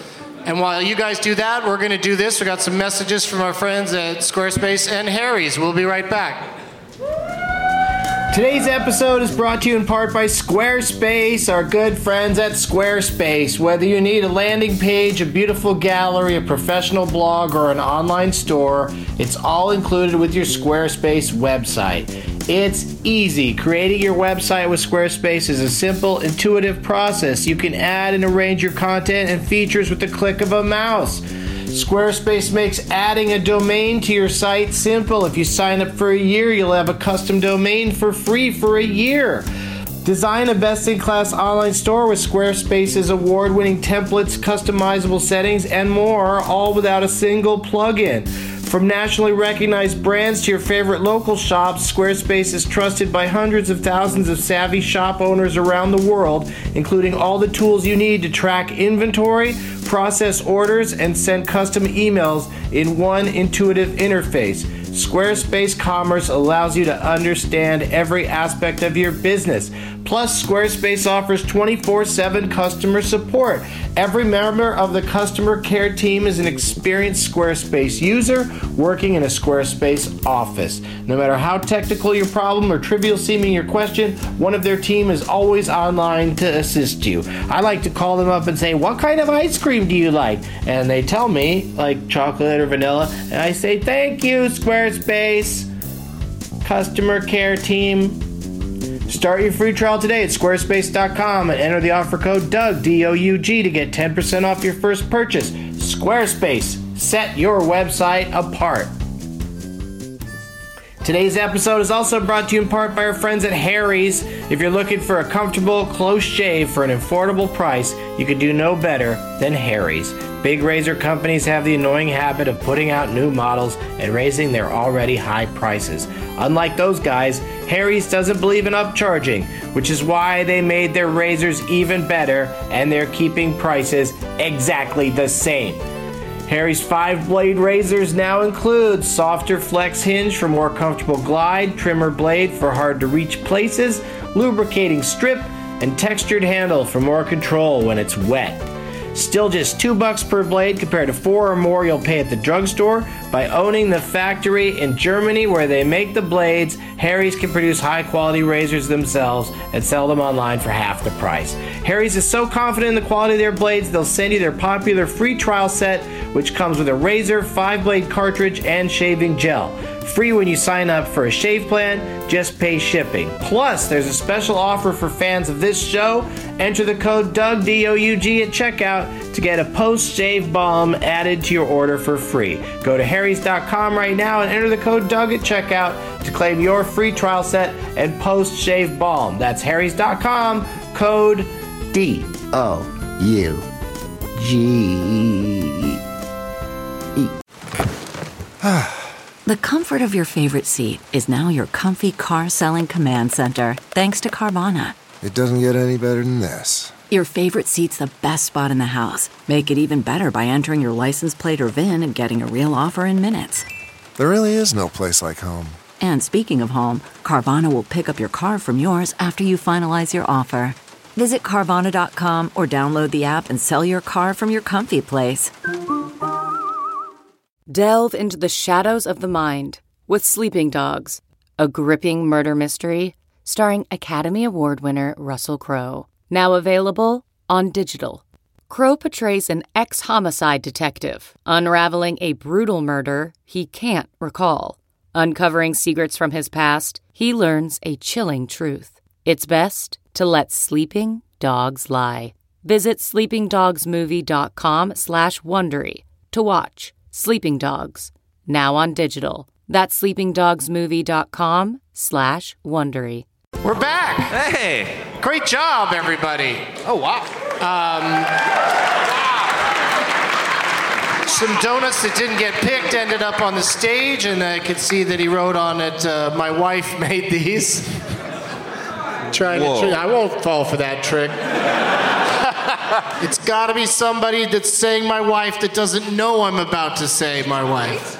And while you guys do that, we're going to do this. We got some messages from our friends at Squarespace and Harry's. We'll be right back. Today's episode is brought to you in part by Squarespace, our good friends at Squarespace. Whether you need a landing page, a beautiful gallery, a professional blog, or an online store, it's all included with your Squarespace website. It's easy. Creating your website with Squarespace is a simple, intuitive process. You can add and arrange your content and features with the click of a mouse. Squarespace makes adding a domain to your site simple. If you sign up for a year, you'll have a custom domain for free for a year. Design a best-in-class online store with Squarespace's award-winning templates, customizable settings, and more, all without a single plugin. From nationally recognized brands to your favorite local shops, Squarespace is trusted by hundreds of thousands of savvy shop owners around the world, including all the tools you need to track inventory, process orders, and send custom emails in one intuitive interface. Squarespace Commerce allows you to understand every aspect of your business. Plus, Squarespace offers 24/7 customer support. Every member of the customer care team is an experienced Squarespace user working in a Squarespace office. No matter how technical your problem or trivial seeming your question, one of their team is always online to assist you. I like to call them up and say, "What kind of ice cream do you like?" And they tell me, like chocolate or vanilla, and I say, "Thank you, Squarespace customer care team." Start your free trial today at squarespace.com and enter the offer code DOUG, D-O-U-G, to get 10% off your first purchase. Squarespace, set your website apart. Today's episode is also brought to you in part by our friends at Harry's. If you're looking for a comfortable, close shave for an affordable price, you could do no better than Harry's. Big razor companies have the annoying habit of putting out new models and raising their already high prices. Unlike those guys, Harry's doesn't believe in upcharging, which is why they made their razors even better, and they're keeping prices exactly the same. Harry's 5-blade razors now include softer flex hinge for more comfortable glide, trimmer blade for hard-to-reach places, lubricating strip, and textured handle for more control when it's wet. Still just $2 per blade compared to $4 or more you'll pay at the drugstore. By owning the factory in Germany where they make the blades, Harry's can produce high-quality razors themselves and sell them online for half the price. Harry's is so confident in the quality of their blades, they'll send you their popular free trial set, which comes with a razor, 5-blade cartridge, and shaving gel. Free when you sign up for a shave plan, just pay shipping. Plus, there's a special offer for fans of this show. Enter the code DOUG, D-O-U-G, at checkout to get a post-shave balm added to your order for free. Go to harrys.com right now and enter the code DOUG at checkout to claim your free trial set and post-shave balm. That's harrys.com, code D-O-U-G. The comfort of your favorite seat is now your comfy car-selling command center, thanks to Carvana. It doesn't get any better than this. Your favorite seat's the best spot in the house. Make it even better by entering your license plate or VIN and getting a real offer in minutes. There really is no place like home. And speaking of home, Carvana will pick up your car from yours after you finalize your offer. Visit Carvana.com or download the app and sell your car from your comfy place. Delve into the shadows of the mind with Sleeping Dogs, a gripping murder mystery starring Academy Award winner Russell Crowe. Now available on digital. Crowe portrays an ex-homicide detective unraveling a brutal murder he can't recall. Uncovering secrets from his past, he learns a chilling truth. It's best to let sleeping dogs lie. Visit sleepingdogsmovie.com/Wondery to watch Sleeping Dogs, now on digital. That's sleepingdogsmovie.com/Wondery. We're back. Hey. Great job, everybody. Oh, wow. Some donuts that didn't get picked ended up on the stage, and I could see that he wrote on it, "My wife made these." I won't fall for that trick. It's got to be somebody that's saying "my wife" that doesn't know I'm about to say "my wife."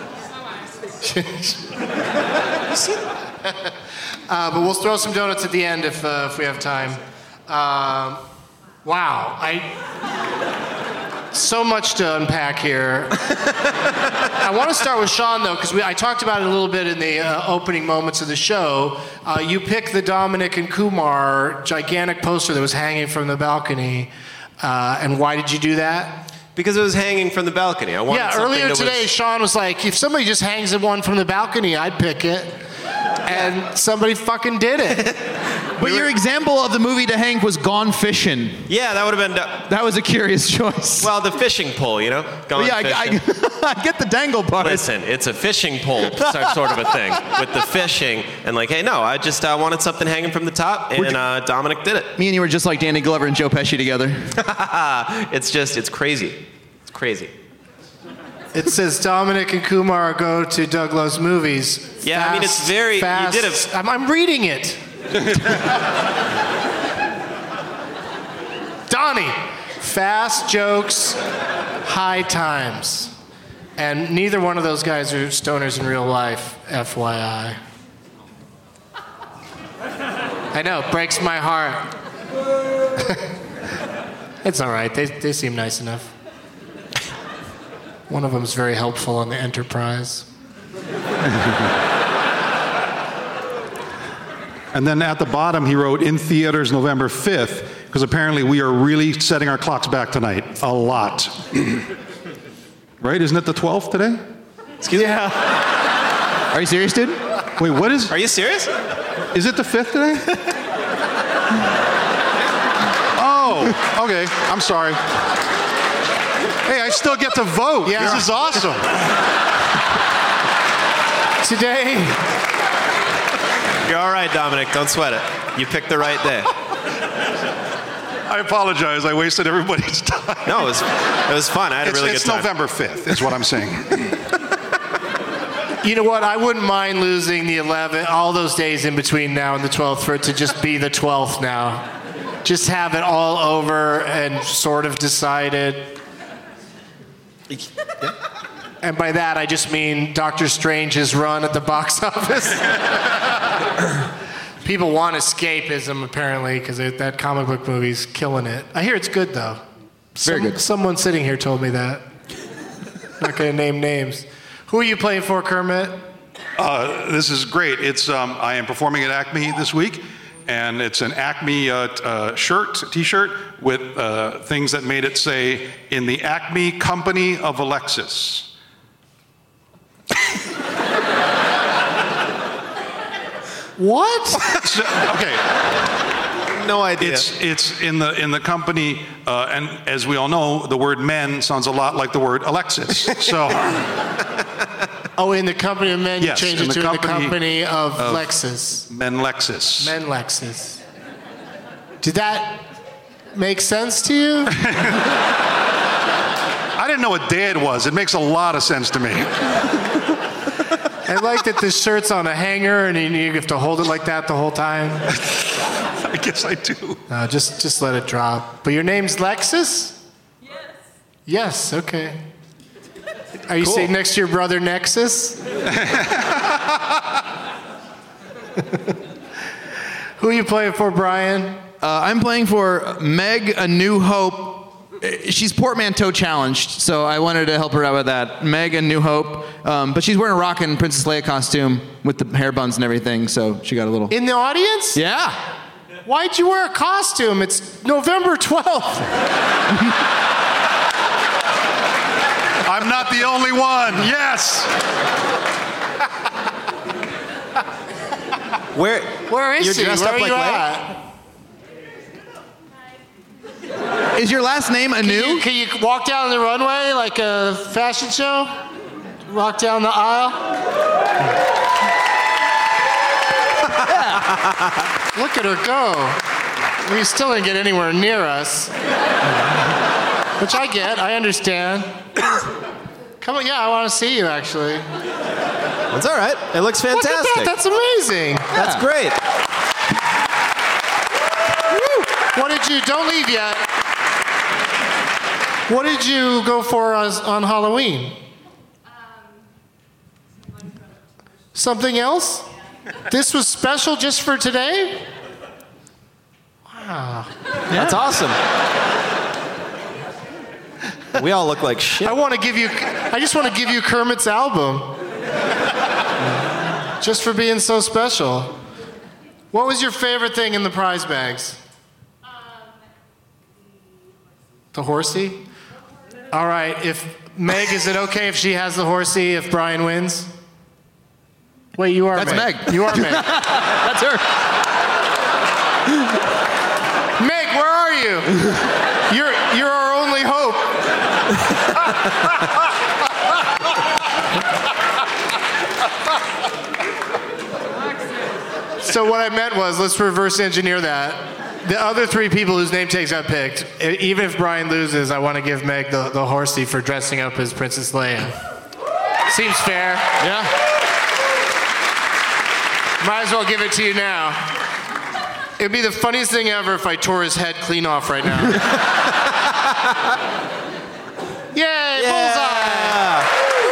But we'll throw some donuts at the end if we have time. Wow. So much to unpack here. I want to start with Sean, though, because I talked about it a little bit in the opening moments of the show. You picked the Dominic and Kumar gigantic poster that was hanging from the balcony. And why did you do that? Because it was hanging from the balcony. I wanted something earlier that today, Sean was like, if somebody just hangs one from the balcony, I'd pick it. And somebody fucking did it. But your example of the movie to hang was Gone Fishing. Yeah, that would have been... That was a curious choice. Well, the fishing pole, you know? Gone fishing. I get the dangle part. Listen, it's a fishing pole sort of a thing with the fishing. And like, hey, no, I just wanted something hanging from the top, and Dominic did it. Me and you were just like Danny Glover and Joe Pesci together. It's crazy. It's crazy. It says Dominic and Kumar go to Doug Loves Movies. Yeah, I mean, it's very... Fast. You did I'm reading it. Donnie, fast jokes, high times. And neither one of those guys are stoners in real life, FYI. I know, breaks my heart. It's all right, they seem nice enough. One of them's very helpful on the Enterprise. And then at the bottom, he wrote, in theaters November 5th, because apparently we are really setting our clocks back tonight. A lot. Right? Isn't it the 12th today? Excuse me? Yeah. Are you serious, dude? Wait, what is... Are you serious? Is it the 5th today? Oh, okay. I'm sorry. Hey, I still get to vote. Yeah. This is awesome. Today... You're all right, Dominic. Don't sweat it. You picked the right day. I apologize. I wasted everybody's time. No, it was fun. I had a really good time. It's November 5th, is what I'm saying. You know what? I wouldn't mind losing the 11th, all those days in between now and the 12th, for it to just be the 12th now. Just have it all over and sort of decided. And by that, I just mean Doctor Strange's run at the box office. People want escapism, apparently, because that comic book movie's killing it. I hear it's good, though. Very good. Someone sitting here told me that. Not going to name names. Who are you playing for, Kermit? This is great. I am performing at Acme this week, and it's an Acme t-shirt with things that made it say, in the Acme Company of Alexis. What? Okay. No idea. It's in the company, and as we all know, the word men sounds a lot like the word Alexis. So. Oh, in the company of men, Yes, you change it to the company of Lexus. Men Lexus. Men Lexus. Did that make sense to you? I didn't know what day it was. It makes a lot of sense to me. I like that this shirt's on a hanger and you have to hold it like that the whole time. I guess I do. No, just let it drop. But your name's Lexus? Yes. Yes, okay. Are you sitting next to your brother Nexus? Who are you playing for, Brian? I'm playing for Meg A New Hope. She's portmanteau challenged, so I wanted to help her out with that. Meg A New Hope. But she's wearing a rockin' Princess Leia costume with the hair buns and everything, so she got a little... In the audience? Yeah. Why'd you wear a costume? It's November 12th. I'm not the only one. Yes. Where is You're she? dressed Where up are like you Leia? at? Is your last name Anu? Can you walk down the runway like a fashion show? Walk down the aisle? Yeah. Look at her go. We still didn't get anywhere near us. Which I get, I understand. Come on, yeah, I want to see you actually. That's all right. It looks fantastic. Look at that, that's amazing. That's great. Woo. What did you, don't leave yet. What did you go for on Halloween? Something else? This was special just for today? Wow. That's awesome. We all look like shit. I just want to give you Kermit's album. Just for being so special. What was your favorite thing in the prize bags? The horsey? All right, Meg, is it okay if she has the horsey if Brian wins? Wait, you are That's Meg. Meg. You are Meg. That's her. Meg, where are you? You're our only hope. So what I meant was, let's reverse engineer that. The other three people whose name tags got picked, even if Brian loses, I want to give Meg the horsey for dressing up as Princess Leia. Seems fair. Yeah. Might as well give it to you now. It'd be the funniest thing ever if I tore his head clean off right now. Yay, bullseye!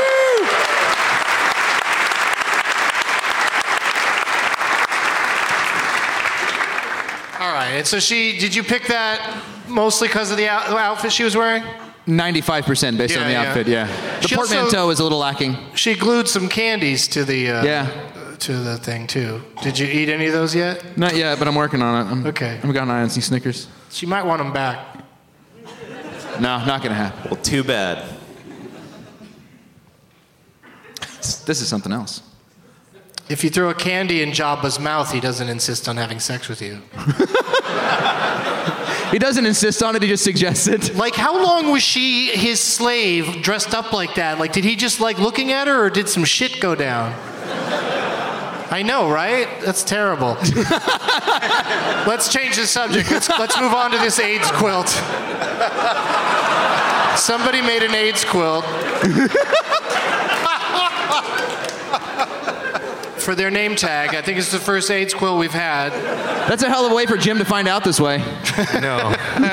All right, and so did you pick that mostly because of the outfit she was wearing? 95% based on the outfit, yeah. The portmanteau is a little lacking. She glued some candies to the to the thing too. Did you eat any of those yet? Not yet, but I'm working on it. Okay. I've got an eye on some Snickers. She might want them back. No, not gonna happen. Well, too bad. This is something else. If you throw a candy in Jabba's mouth, he doesn't insist on having sex with you. He doesn't insist on it, he just suggests it. Like, how long was she his slave dressed up like that? Like, did he just like looking at her, or did some shit go down? I know, right? That's terrible. Let's change the subject. Let's move on to this AIDS quilt. Somebody made an AIDS quilt. For their name tag. I think it's the first AIDS quilt we've had. That's a hell of a way for Jim to find out this way. No.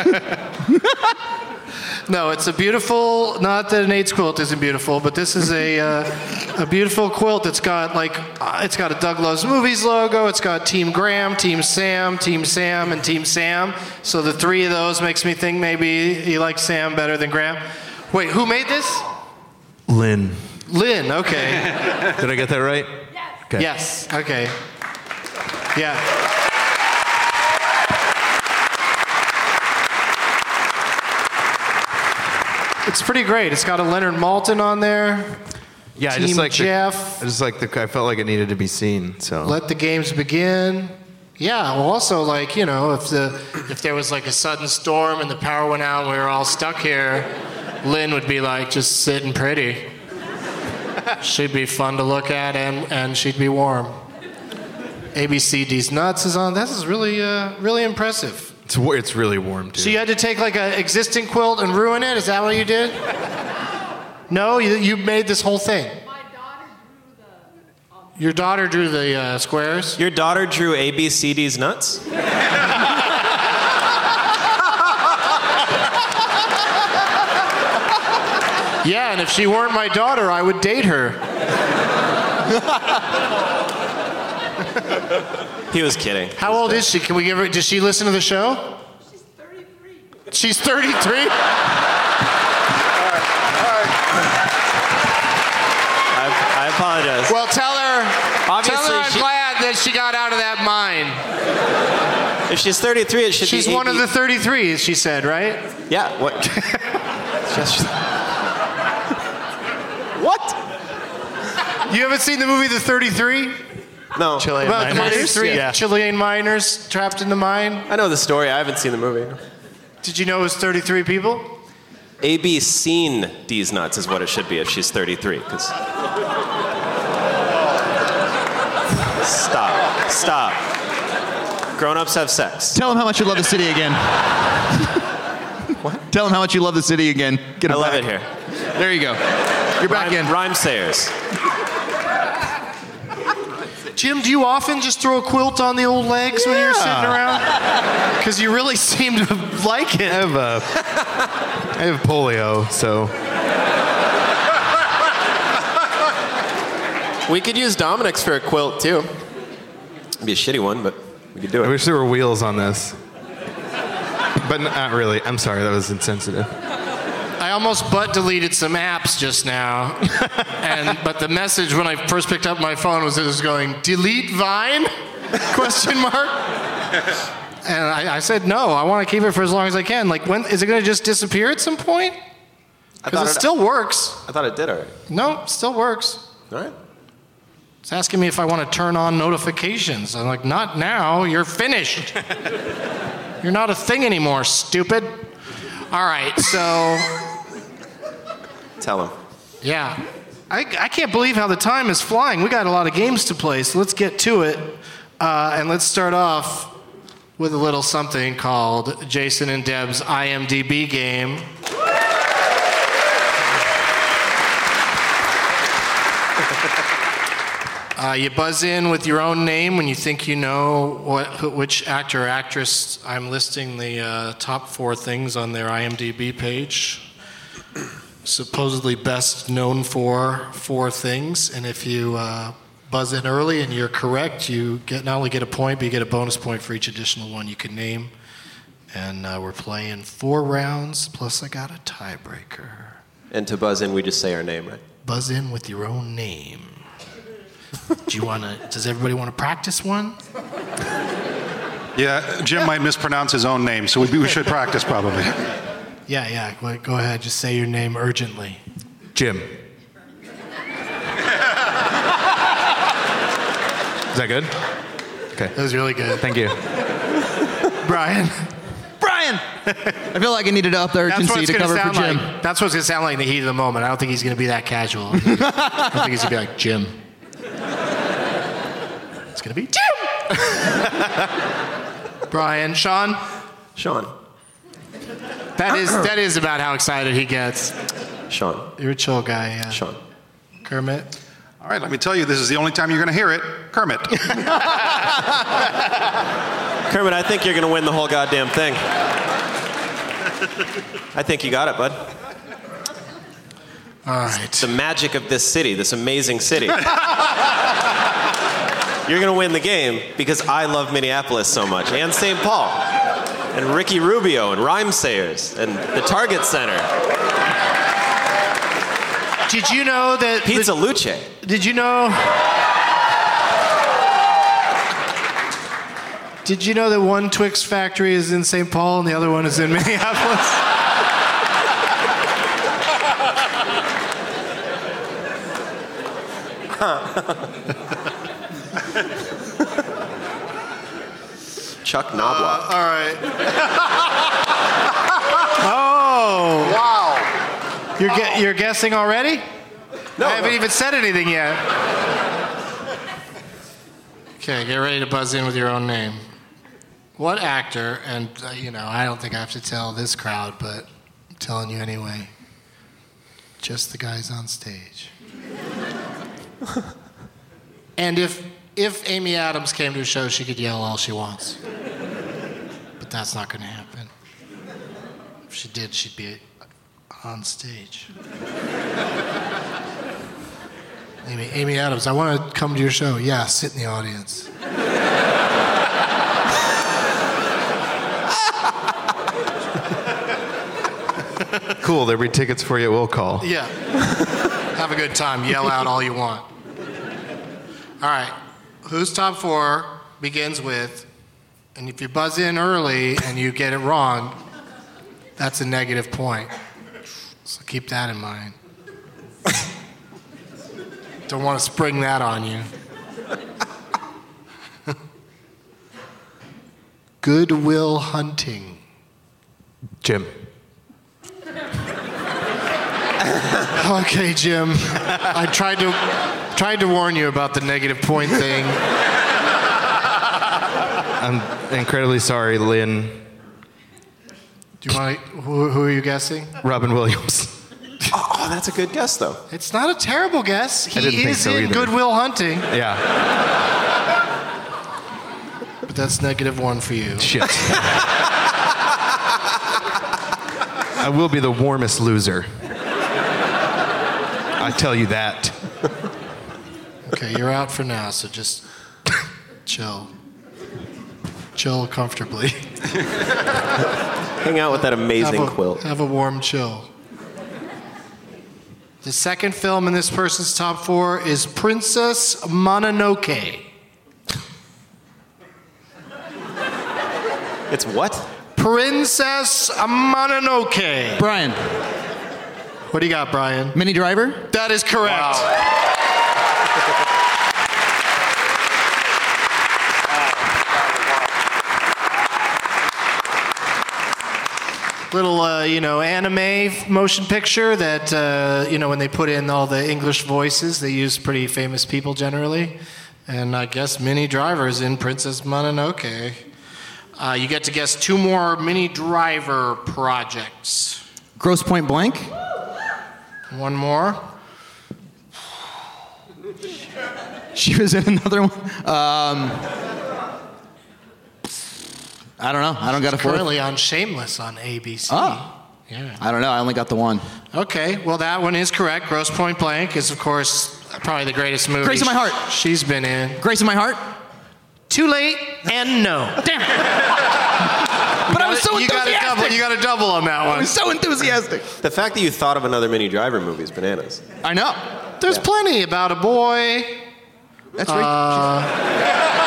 No, it's a beautiful, not that an AIDS quilt isn't beautiful, but this is a beautiful quilt that's got it's got a Doug Loves Movies logo, it's got Team Graham, Team Sam, and Team Sam. So the three of those makes me think maybe he likes Sam better than Graham. Wait, who made this? Lynn, okay. Did I get that right? Okay. Yes, okay. Yeah. It's pretty great. It's got a Leonard Maltin on there. Yeah, Team I just like Jeff. I felt like it needed to be seen. So Let the games begin. Yeah, well, also, if there was like a sudden storm and the power went out and we were all stuck here, Lynn would be like just sitting pretty. She'd be fun to look at and she'd be warm. ABCD's Nuts is on. This is really, really impressive. it's really warm too. So you had to take like an existing quilt and ruin it? Is that what you did? No, you made this whole thing. Your daughter drew the squares? Your daughter drew ABCD's Nuts? Yeah, and if she weren't my daughter, I would date her. He was kidding. How old is she? Can we give her? Does she listen to the show? She's 33. She's 33? I apologize. Well, tell her Obviously, I'm glad that she got out of that mine. If she's 33, it should be. She's one of the 33, she said, right? Yeah. What? What? You haven't seen the movie The 33? No. Chilean miners? Chilean miners trapped in the mine? I know the story. I haven't seen the movie. Did you know it was 33 people? AB seen D's Nuts is what it should be if she's 33. Cause... Stop. Grown-ups have sex. Tell him how much you love the city again. What? Tell him how much you love the city again. Get him I love back. it here. There you go. You're back in. Rhyme sayers. Jim, do you often just throw a quilt on the old legs when you're sitting around? Because you really seem to like it. I have polio, so. We could use Dominic's for a quilt, too. It'd be a shitty one, but we could do it. I wish there were wheels on this. But not really. I'm sorry, that was insensitive. I almost butt deleted some apps just now, but the message when I first picked up my phone was going, delete Vine? Question mark. And I said no. I want to keep it for as long as I can. Like, when is it going to just disappear at some point? Because it still works. I thought it did already. No, it still works. All right. It's asking me if I want to turn on notifications. I'm like, not now. You're finished. You're not a thing anymore, stupid. All right, so. Tell him. Yeah. I can't believe how the time is flying. We got a lot of games to play, so let's get to it. And let's start off with a little something called Jason and Deb's IMDb game. You buzz in with your own name when you think you know which actor or actress. I'm listing the top 4 things on their IMDb page. Supposedly best known for 4 things. And if you buzz in early and you're correct, you not only get a point, but you get a bonus point for each additional one you can name. And we're playing 4 rounds, plus I got a tiebreaker. And to buzz in, we just say our name, right? Buzz in with your own name. Does everybody want to practice one? Yeah, Jim might mispronounce his own name, so we should practice probably. Yeah. Go ahead. Just say your name urgently. Jim. Is that good? Okay. That was really good. Thank you. Brian. I feel like I needed to up the urgency to cover for Jim. That's what it's going to sound like in the heat of the moment. I don't think he's going to be that casual. I think he's going to be like, Jim. It's going to be Jim. Brian. Sean. That is about how excited he gets. Sean. You're a chill guy, yeah. Sean. Kermit. All right, let me tell you, this is the only time you're going to hear it. Kermit. Kermit, I think you're going to win the whole goddamn thing. I think you got it, bud. All right. It's the magic of this city, this amazing city. You're going to win the game because I love Minneapolis so much, and St. Paul, and Ricky Rubio, and Rhymesayers, and the Target Center. Did you know that... Pizza Luce. Did you know... Did you know that one Twix factory is in St. Paul and the other one is in Minneapolis? Chuck Knobloch. All right. Oh. Wow. You're guessing already? No, I haven't even said anything yet. Okay, get ready to buzz in with your own name. What actor, and I don't think I have to tell this crowd, but I'm telling you anyway, just the guys on stage. And if Amy Adams came to a show, she could yell all she wants. But that's not going to happen. If she did, she'd be on stage. Amy Adams, I want to come to your show. Yeah, sit in the audience. Cool, there'll be tickets for you at Will Call. Yeah. Have a good time. Yell out all you want. All right. Whose top 4 begins with, and if you buzz in early and you get it wrong, that's a negative point. So keep that in mind. Don't want to spring that on you. Good Will Hunting. Jim. Okay, Jim. I tried to warn you about the negative point thing. I'm incredibly sorry, Lynn. Do you want to, who are you guessing? Robin Williams. Oh, that's a good guess, though. It's not a terrible guess. He didn't think is so in either. Good Will Hunting. Yeah. But that's -1 for you. Shit. I will be the warmest loser. I tell you that. Okay, you're out for now, so just chill. Chill comfortably. Hang out with that amazing quilt. Have a warm chill. The second film in this person's top 4 is Princess Mononoke. It's what? Princess Mononoke. Brian. What do you got, Brian? Minnie Driver? That is correct. Wow. Little, anime motion picture that, when they put in all the English voices, they use pretty famous people generally. And I guess Minnie Driver's in Princess Mononoke. You get to guess 2 more Minnie Driver projects. Grosse Point Blank? 1 more. She was in another one. I don't know. I don't got a 4th. Currently on Shameless on ABC. Oh. Yeah. I don't know. I only got the 1. Okay, well, that one is correct. Grosse Point Blank is, of course, probably the greatest movie Grace in My Heart. she's been in. Grace in My Heart? Too late and no. Damn it. But I was so enthusiastic. You got a double on that one. I was so enthusiastic. The fact that you thought of another Minnie Driver movie is bananas. I know. There's plenty about a boy. That's right.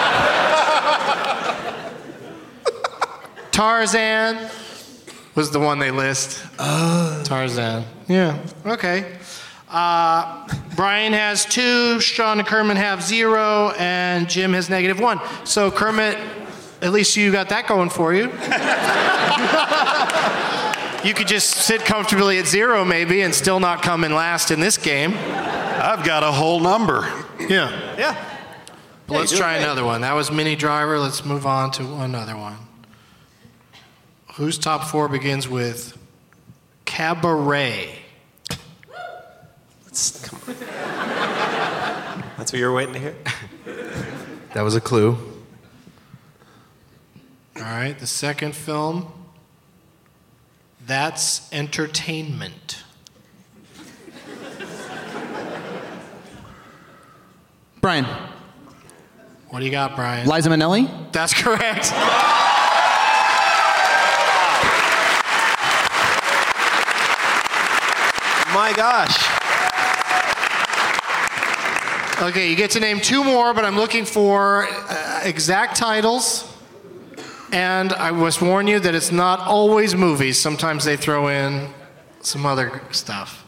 Tarzan was the one they list. Tarzan. Yeah. Okay. Brian has 2, Sean and Kermit have 0, and Jim has -1. So Kermit, at least you got that going for you. You could just sit comfortably at 0 maybe and still not come in last in this game. I've got a whole number. Yeah. Yeah. But let's try another one. That was Minnie Driver. Let's move on to another one. Whose top 4 begins with Cabaret? Come on. That's what you were waiting to hear? That was a clue. All right, the second film. That's Entertainment. Brian. What do you got, Brian? Liza Minnelli? That's correct. My gosh. Okay, you get to name 2 more, but I'm looking for exact titles. And I must warn you that it's not always movies. Sometimes they throw in some other stuff.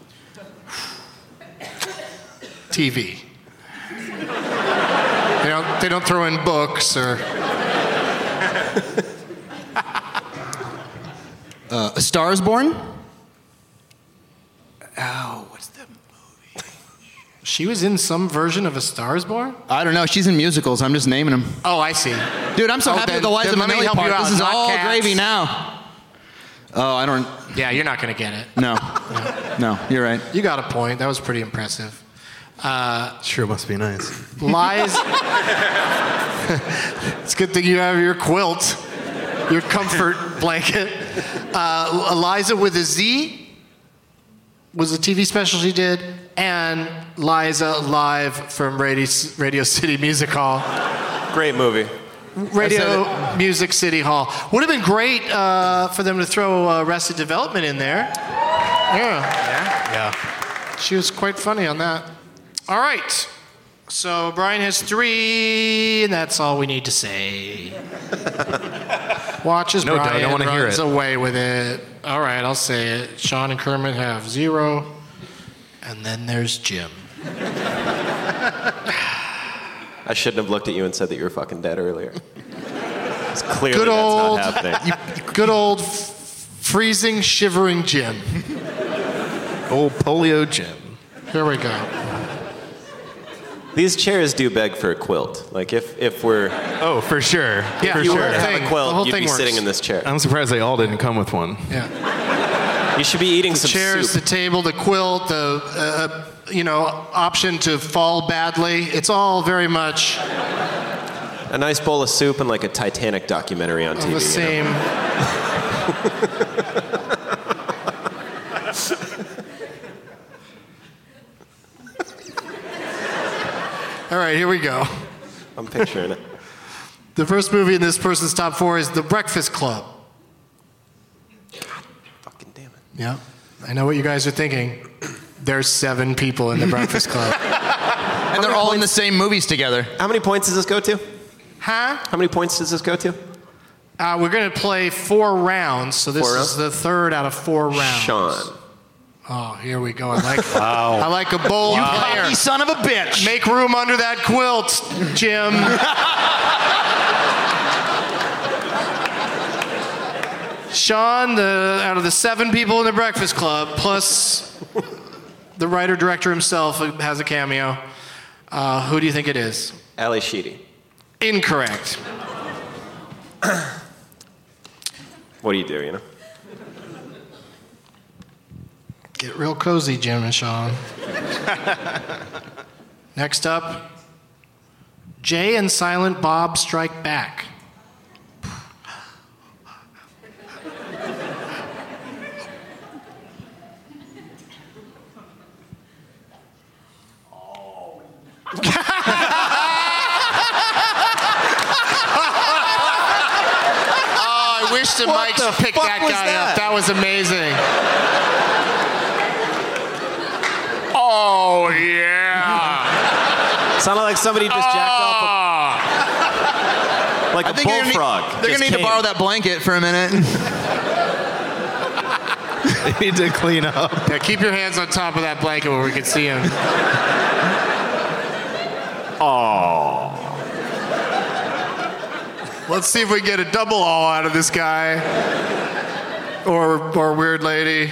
TV. They don't throw in books or... A Star is Born? Oh, what's the movie? She was in some version of A Star is Born? I don't know. She's in musicals. I'm just naming them. Oh, I see. Dude, I'm so happy with the Liza let me Minnelli help you part. out. This is Not all Cats. gravy now. Oh, I don't... Yeah, you're not going to get it. No. No, you're right. You got a point. That was pretty impressive. Sure must be nice. Lies. It's a good thing you have your quilt, your comfort blanket. Eliza with a Z was a TV special she did, and Liza Live from Radio City Music Hall. Great movie. Radio Music City Hall. Would have been great for them to throw Arrested Development in there. Yeah. She was quite funny on that. All right. So Brian has 3, and that's all we need to say. Watch as No, Doug, I Brian wanna hear runs it. away with it. All right, I'll say it. Sean and Kermit have 0, and then there's Jim. I shouldn't have looked at you and said that you were fucking dead earlier. It's clearly Good old, that's not happening. good old freezing, shivering Jim. Old polio Jim. Here we go. These chairs do beg for a quilt. Like if we're Oh, for sure. Yeah, for if you sure. were to have a The whole quilt, you'd thing be works. sitting in this chair. I'm surprised they all didn't come with one. Yeah. You should be eating some Chairs, soup. the table, the quilt, the option to fall badly. It's all very much A nice bowl of soup and like a Titanic documentary on TV. the same. All right, here we go. I'm picturing it. The first movie in this person's top 4 is The Breakfast Club. Fucking damn it. Yeah, I know what you guys are thinking. There's 7 people in the Breakfast Club. And they're all in the same movies together. How many points does this go to? Huh? How many points does this go to? We're going to play 4 rounds, so this is the 3rd out of 4 rounds. Sean. Oh, here we go. I like a bold player. Cocky son of a bitch. Make room under that quilt, Jim. Sean, out of the 7 people in the Breakfast Club, plus the writer-director himself has a cameo. Who do you think it is? Ali Sheedy. Incorrect. What do you do, you know? Get real cozy, Jim and Sean. Next up, Jay and Silent Bob Strike Back. I wish the mics picked that guy up. That was amazing. Oh, yeah. Sounded like somebody just jacked off like a bullfrog. They're going to need to borrow that blanket for a minute. They need to clean up. Yeah, keep your hands on top of that blanket where we can see him. Oh. Let's see if we get a double all out of this guy. Or weird lady.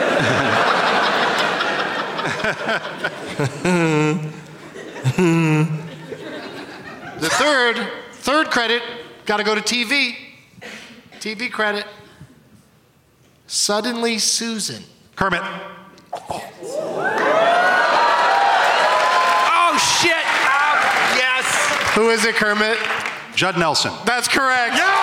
The third credit, got to go to TV. TV credit. Suddenly Susan. Kermit. Oh, shit. Oh, yes. Who is it, Kermit? Judd Nelson. That's correct. Yeah.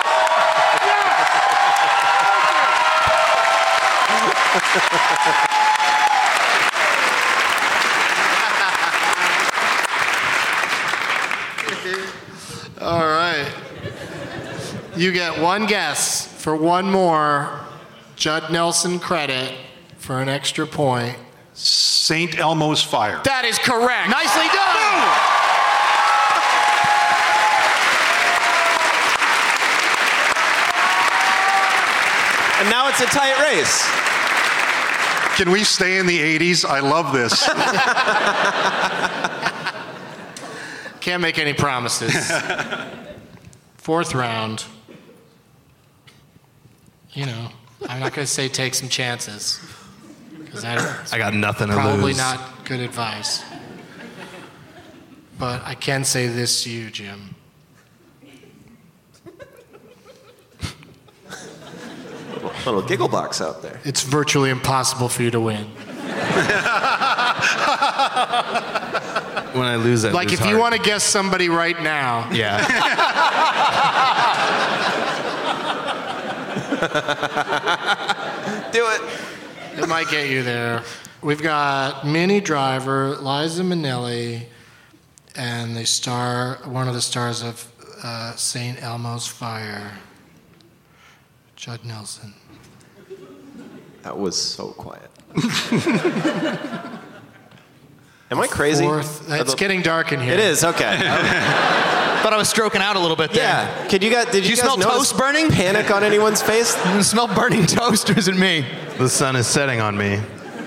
All right. You get one guess for one more Judd Nelson credit for an extra point. St. Elmo's Fire. That is correct. Nicely done. And now it's a tight race. Can we stay in the 80s? I love this. Can't make any promises. 4th round. You know, I'm not going to say take some chances. Because I got nothing to probably lose. not good advice. But I can say this to you, Jim. Little giggle box out there. It's virtually impossible for you to win. When I lose, I like lose if you hard. want to guess somebody right now. Yeah. Do it. It might get you there. We've got Minnie Driver, Liza Minnelli, and one of the stars of St. Elmo's Fire, Judd Nelson. That was so quiet. Am I crazy? It's getting dark in here. It is, okay. Thought I was stroking out a little bit there. Yeah. Did you guys smell notice toast burning? Panic on anyone's face? You smell burning toast, or is it me? The sun is setting on me.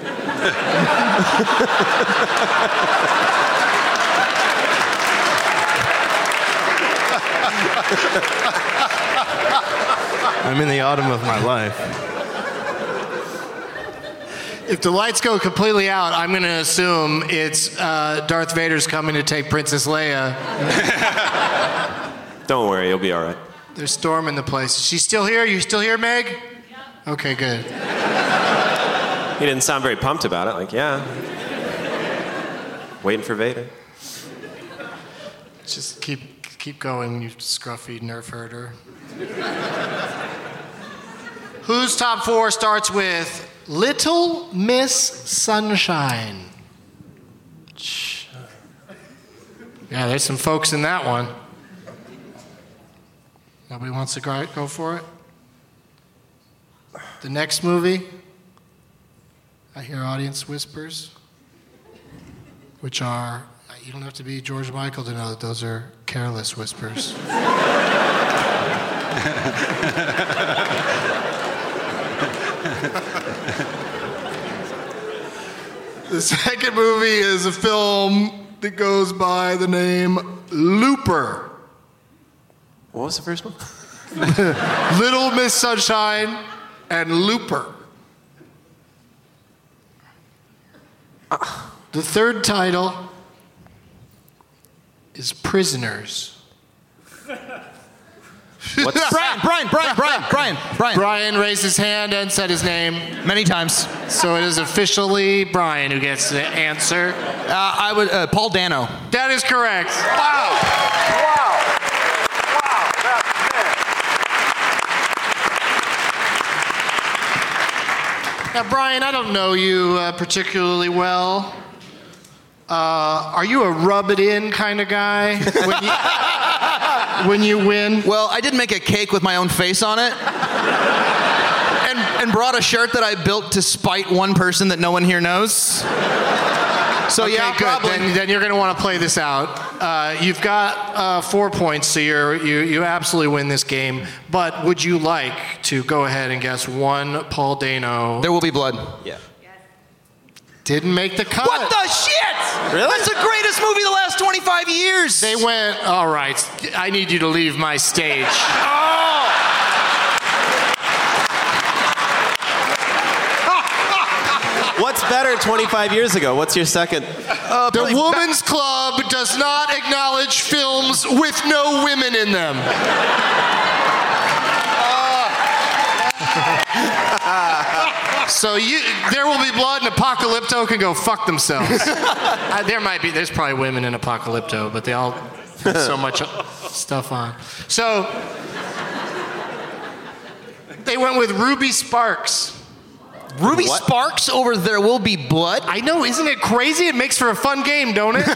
I'm in the autumn of my life. If the lights go completely out, I'm going to assume it's Darth Vader's coming to take Princess Leia. Don't worry, you'll be all right. They're storming the place. Is she still here? You still here, Meg? Yeah. Okay, good. He didn't sound very pumped about it. Like, yeah. Waiting for Vader. Just keep going, you scruffy nerf herder. Whose top 4 starts with Little Miss Sunshine? Yeah, there's some folks in that one. Nobody wants to go for it? The next movie, I hear audience whispers. which are, you don't have to be George Michael to know that those are careless whispers. The second movie is a film that goes by the name Looper. What was the first one? Little Miss Sunshine and Looper. The third title is Prisoners. What's Brian. Brian raised his hand and said his name many times. So it is officially Brian who gets the answer. I would Paul Dano. That is correct. Now, Brian, I don't know you particularly well. Are you a rub-it-in kind of guy when you win? Well, I did make a cake with my own face on it. And brought a shirt that I built to spite one person that no one here knows. So okay, yeah, good. probably. Then you're going to want to play this out. You've got 4 points, so you absolutely win this game. But would you like to go ahead and guess one Paul Dano? There Will Be Blood. Yeah. Didn't make the cut. What the shit? Really? That's the greatest movie of the last 25 years. They went, all right, I need you to leave my stage. What's better 25 years ago? What's your second? The Women's Club does not acknowledge films with no women in them. So There Will Be Blood and Apocalypto can go fuck themselves. There's probably women in Apocalypto, but they all have so much stuff on. So they went with Ruby Sparks. Ruby Sparks over There Will Be Blood? I know, isn't it crazy? It makes for a fun game, don't it?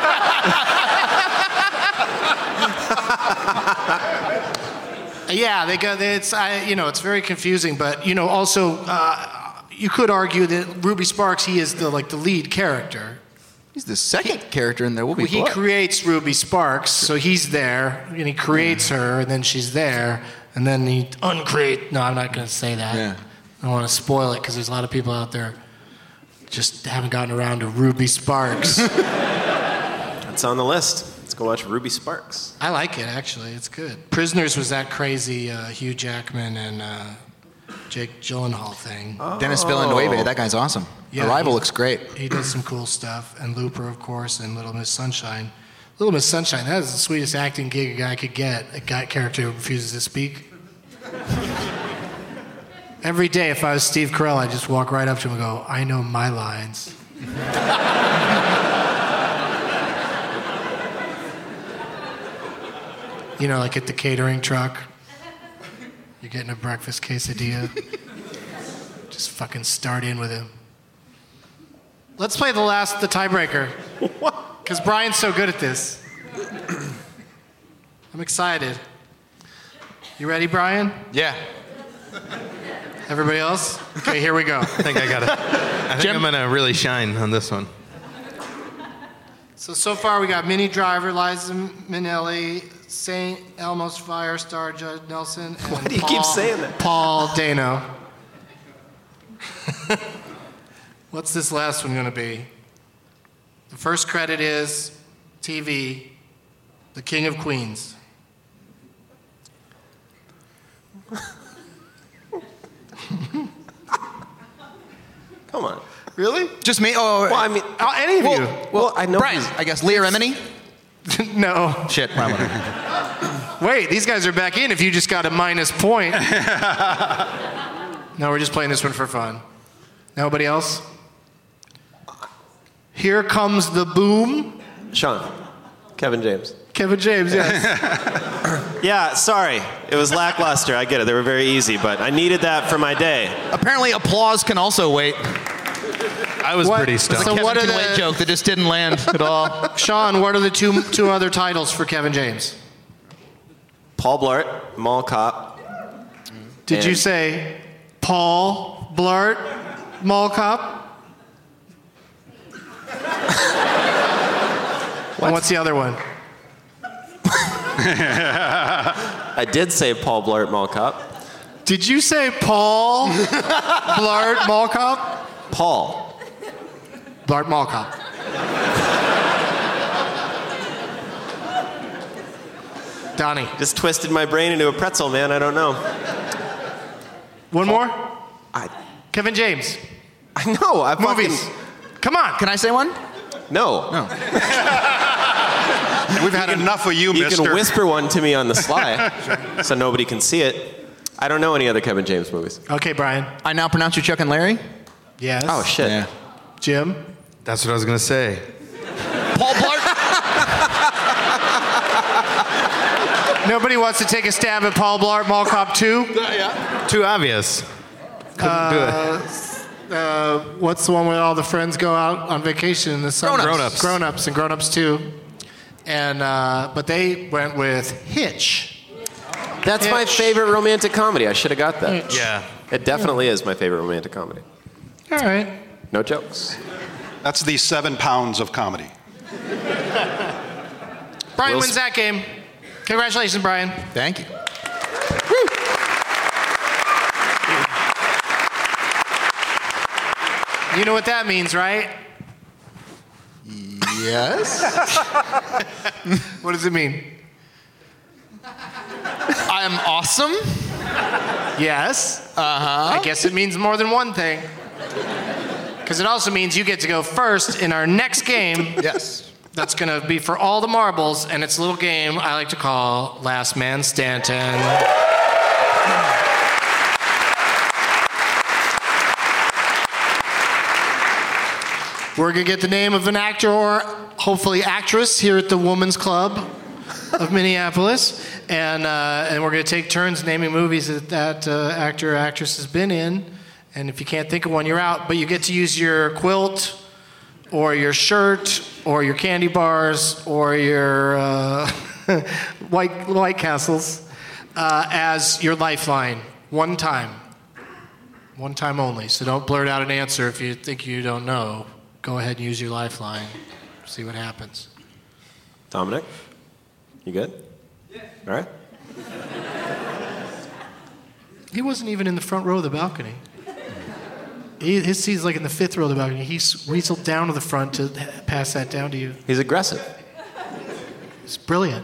Yeah, it's very confusing, but also you could argue that Ruby Sparks, he is the lead character. He's the second character in There Will Be Blood. He creates Ruby Sparks, so he's there, and he creates her, and then she's there, and then he uncreate. No, I'm not going to say that. Yeah. I don't want to spoil it because there's a lot of people out there just haven't gotten around to Ruby Sparks. It's on the list. Let's go watch Ruby Sparks. I like it, actually. It's good. Prisoners was that crazy Hugh Jackman and Jake Gyllenhaal thing. Oh. Dennis Villeneuve, that guy's awesome. Yeah, Arrival looks great. He does some cool stuff. And Looper, of course, and Little Miss Sunshine. Little Miss Sunshine, that is the sweetest acting gig a guy could get. A guy character who refuses to speak. Every day, if I was Steve Carell, I'd just walk right up to him and go, I know my lines. Like at the catering truck, you're getting a breakfast quesadilla. Just fucking start in with him. Let's play the tiebreaker. Because Brian's so good at this. I'm excited. You ready, Brian? Yeah. Everybody else? Okay, here we go. I think I got it. I think I'm going to really shine on this one. So far we got Minnie Driver, Liza Minnelli, St. Elmo's Fire star Judd Nelson, and Why do you keep saying that? Paul Dano. What's this last one going to be? The first credit is TV, The King of Queens. Come on. Really? Just me? Oh, well, I mean, any of you. Well, I know. Brian, I guess. Leah Remini? No. Shit. Wait, these guys are back in if you just got a minus point. No, we're just playing this one for fun. Nobody else? Here Comes the Boom. Sean. Kevin James. Kevin James, yes. Yeah, sorry. It was lackluster. I get it. They were very easy, but I needed that for my day. Apparently, applause can also wait. I was pretty stumped. It's a Kevin can wait joke that just didn't land at all. Sean, what are the two other titles for Kevin James? Paul Blart, Mall Cop. Did you say Paul Blart, Mall Cop? And what's the other one? I did say Paul Blart Mall Cop. Did you say Paul Blart Mall Cop? Paul Blart Mall Cop. Donnie. Just twisted my brain into a pretzel, man. I don't know. One more? Kevin James. I know. I Movies. Come on. Can I say one? No. We've had enough of you, mister. You can whisper one to me on the sly so nobody can see it. I don't know any other Kevin James movies. Okay, Brian. I now pronounce you Chuck and Larry? Yes. Oh, shit. Yeah. Jim. That's what I was going to say. Paul Blart? Nobody wants to take a stab at Paul Blart Mall Cop 2? Yeah. Too obvious. Couldn't do it. What's the one where all the friends go out on vacation in the summer? Grown-Ups. Grown-Ups and Grown-Ups 2. And but they went with Hitch. That's my favorite romantic comedy. I should have got that. Yeah. It definitely is my favorite romantic comedy. All right. No jokes. That's the 7 pounds of comedy. Brian wins that game. Congratulations, Brian. Thank you. You know what that means, right? Yes. What does it mean? I am awesome. Yes. I guess it means more than one thing. Because it also means you get to go first in our next game. Yes. That's going to be for all the marbles, and it's a little game I like to call Last Man Stanton. We're going to get the name of an actor or hopefully actress here at the Women's Club of Minneapolis, and we're going to take turns naming movies that actor or actress has been in. And if you can't think of one, you're out. But you get to use your quilt or your shirt or your candy bars or your White Castles as your lifeline. One time. One time only. So don't blurt out an answer if you think you don't know. Go ahead and use your lifeline. See what happens. Dominic, you good? Yeah. All right. He wasn't even in the front row of the balcony. His seat's like in the 5th row of the balcony. He weaseled down to the front to pass that down to you. He's aggressive. It's brilliant.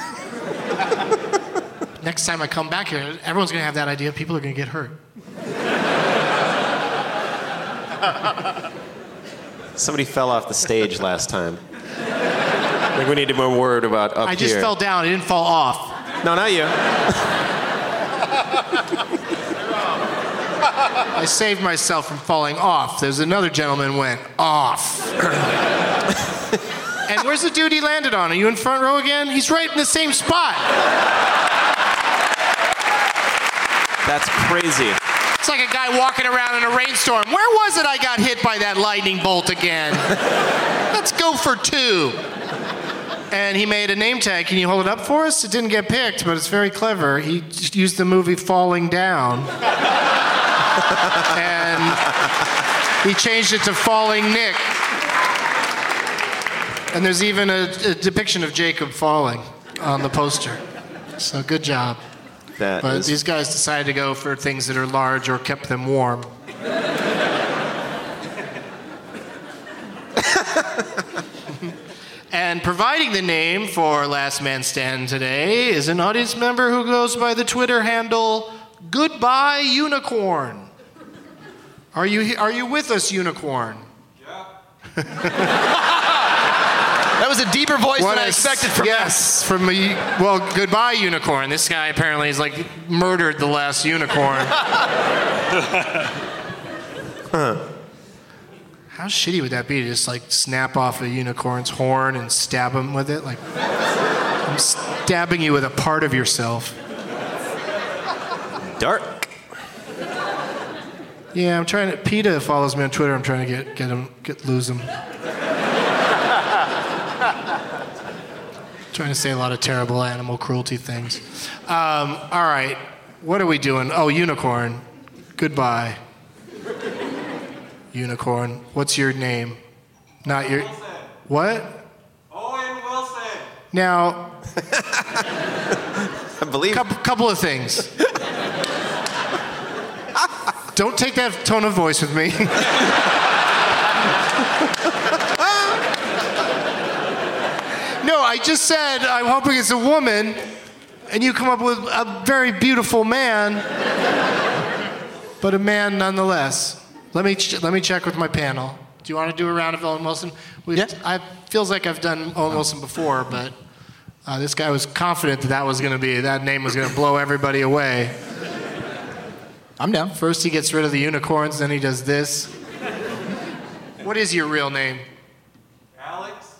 Next time I come back here, everyone's going to have that idea. People are going to get hurt. Somebody fell off the stage last time. I think we need to more word about up here. I just fell down. I didn't fall off. No, not you. I saved myself from falling off. There's another gentleman went off. And where's the dude he landed on? Are you in front row again? He's right in the same spot. That's crazy. It's like a guy walking around in a rainstorm. Where was it I got hit by that lightning bolt again? Let's go for 2. And he made a name tag. Can you hold it up for us? It didn't get picked, but it's very clever. He just used the movie Falling Down. And he changed it to Falling Nick. And there's even a depiction of Jacob falling on the poster. So good job. But these guys decided to go for things that are large or kept them warm. And providing the name for Last Man Stand today is an audience member who goes by the Twitter handle Goodbye Unicorn. Are you with us, Unicorn? Yeah. That was a deeper voice than I expected from Yes, from well, Goodbye Unicorn. This guy apparently has like murdered the last unicorn. How shitty would that be to just like snap off a unicorn's horn and stab him with it? Like I'm stabbing you with a part of yourself. Dark. Yeah, I'm trying to. PETA follows me on Twitter. I'm trying to lose him. Trying to say a lot of terrible animal cruelty things. All right, what are we doing? Oh, Unicorn. Goodbye. Unicorn. What's your name? Not your. What? Owen Now, I believe. Couple of things. Don't take that tone of voice with me. No, I just said I'm hoping it's a woman, and you come up with a very beautiful man, but a man nonetheless. Let me check with my panel. Do you want to do a round of Owen Wilson? I feels like I've done Owen Wilson before, but this guy was confident that name was going to blow everybody away. I'm down. First he gets rid of the unicorns, then he does this. What is your real name? Alex.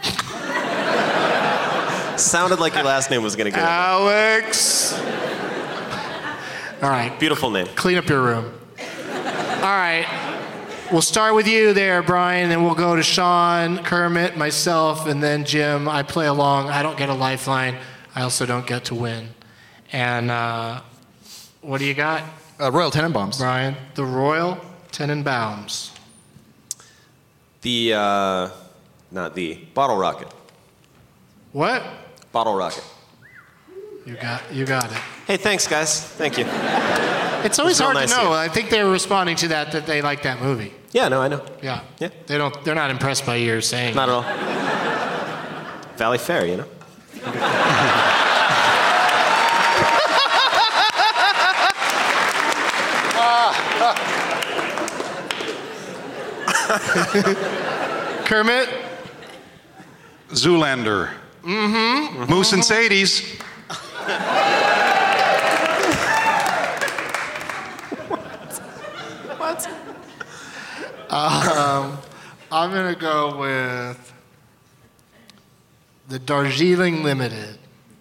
Sounded like your last name was going to get Alex. All right. Beautiful name. Clean up your room. All right. We'll start with you there, Brian, then we'll go to Sean, Kermit, myself, and then Jim. I play along. I don't get a lifeline. I also don't get to win. And what do you got? Royal Tenenbaums. Brian, the Royal Tenenbaums. Not the Bottle Rocket. What? Bottle Rocket. You got it. Hey, thanks, guys. Thank you. It's always hard nice to know. here. I think they were responding to that they like that movie. Yeah, no, I know. Yeah. Yeah. They're not impressed by your saying. Not at all. Valley Fair, you know? Kermit? Zoolander. Mm-hmm. Moose and Sadie's. What? I'm going to go with the Darjeeling Limited.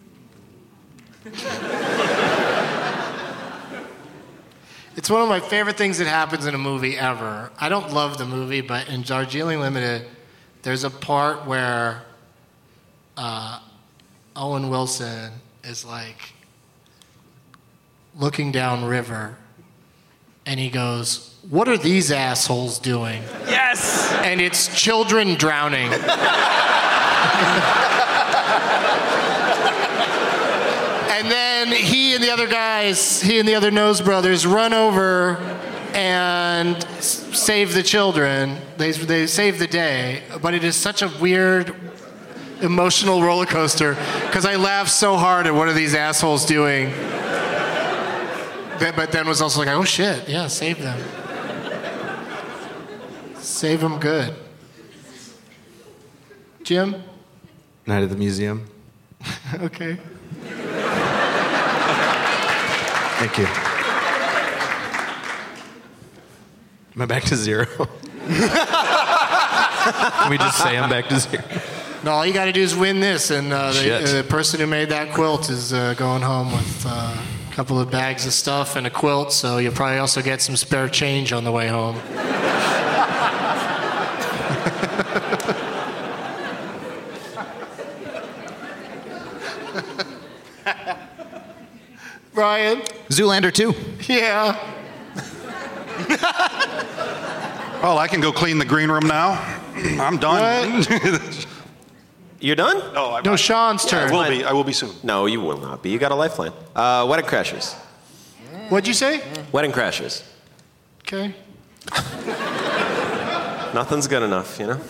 It's one of my favorite things that happens in a movie ever. I don't love the movie, but in Darjeeling Limited, there's a part where Owen Wilson is like looking down river, and he goes, "What are these assholes doing?" Yes! And it's children drowning. And then he and the other Nose brothers run over and save the children. They save the day, but it is such a weird, emotional roller coaster because I laughed so hard at what are these assholes doing. But then was also like, oh shit, yeah, save them. Save them good. Jim? Night at the Museum. Okay. Thank you. Am I back to zero? Can we just say I'm back to zero? No, all you got to do is win this, and the person who made that quilt is going home with a couple of bags of stuff and a quilt, so you'll probably also get some spare change on the way home. Brian? Zoolander 2. Yeah. Oh, I can go clean the green room now. I'm done. You're done? No, Sean's turn. I will be soon. No, you will not be. You got a lifeline. Wedding Crashers. What'd you say? Wedding Crashers. Okay. Nothing's good enough, you know?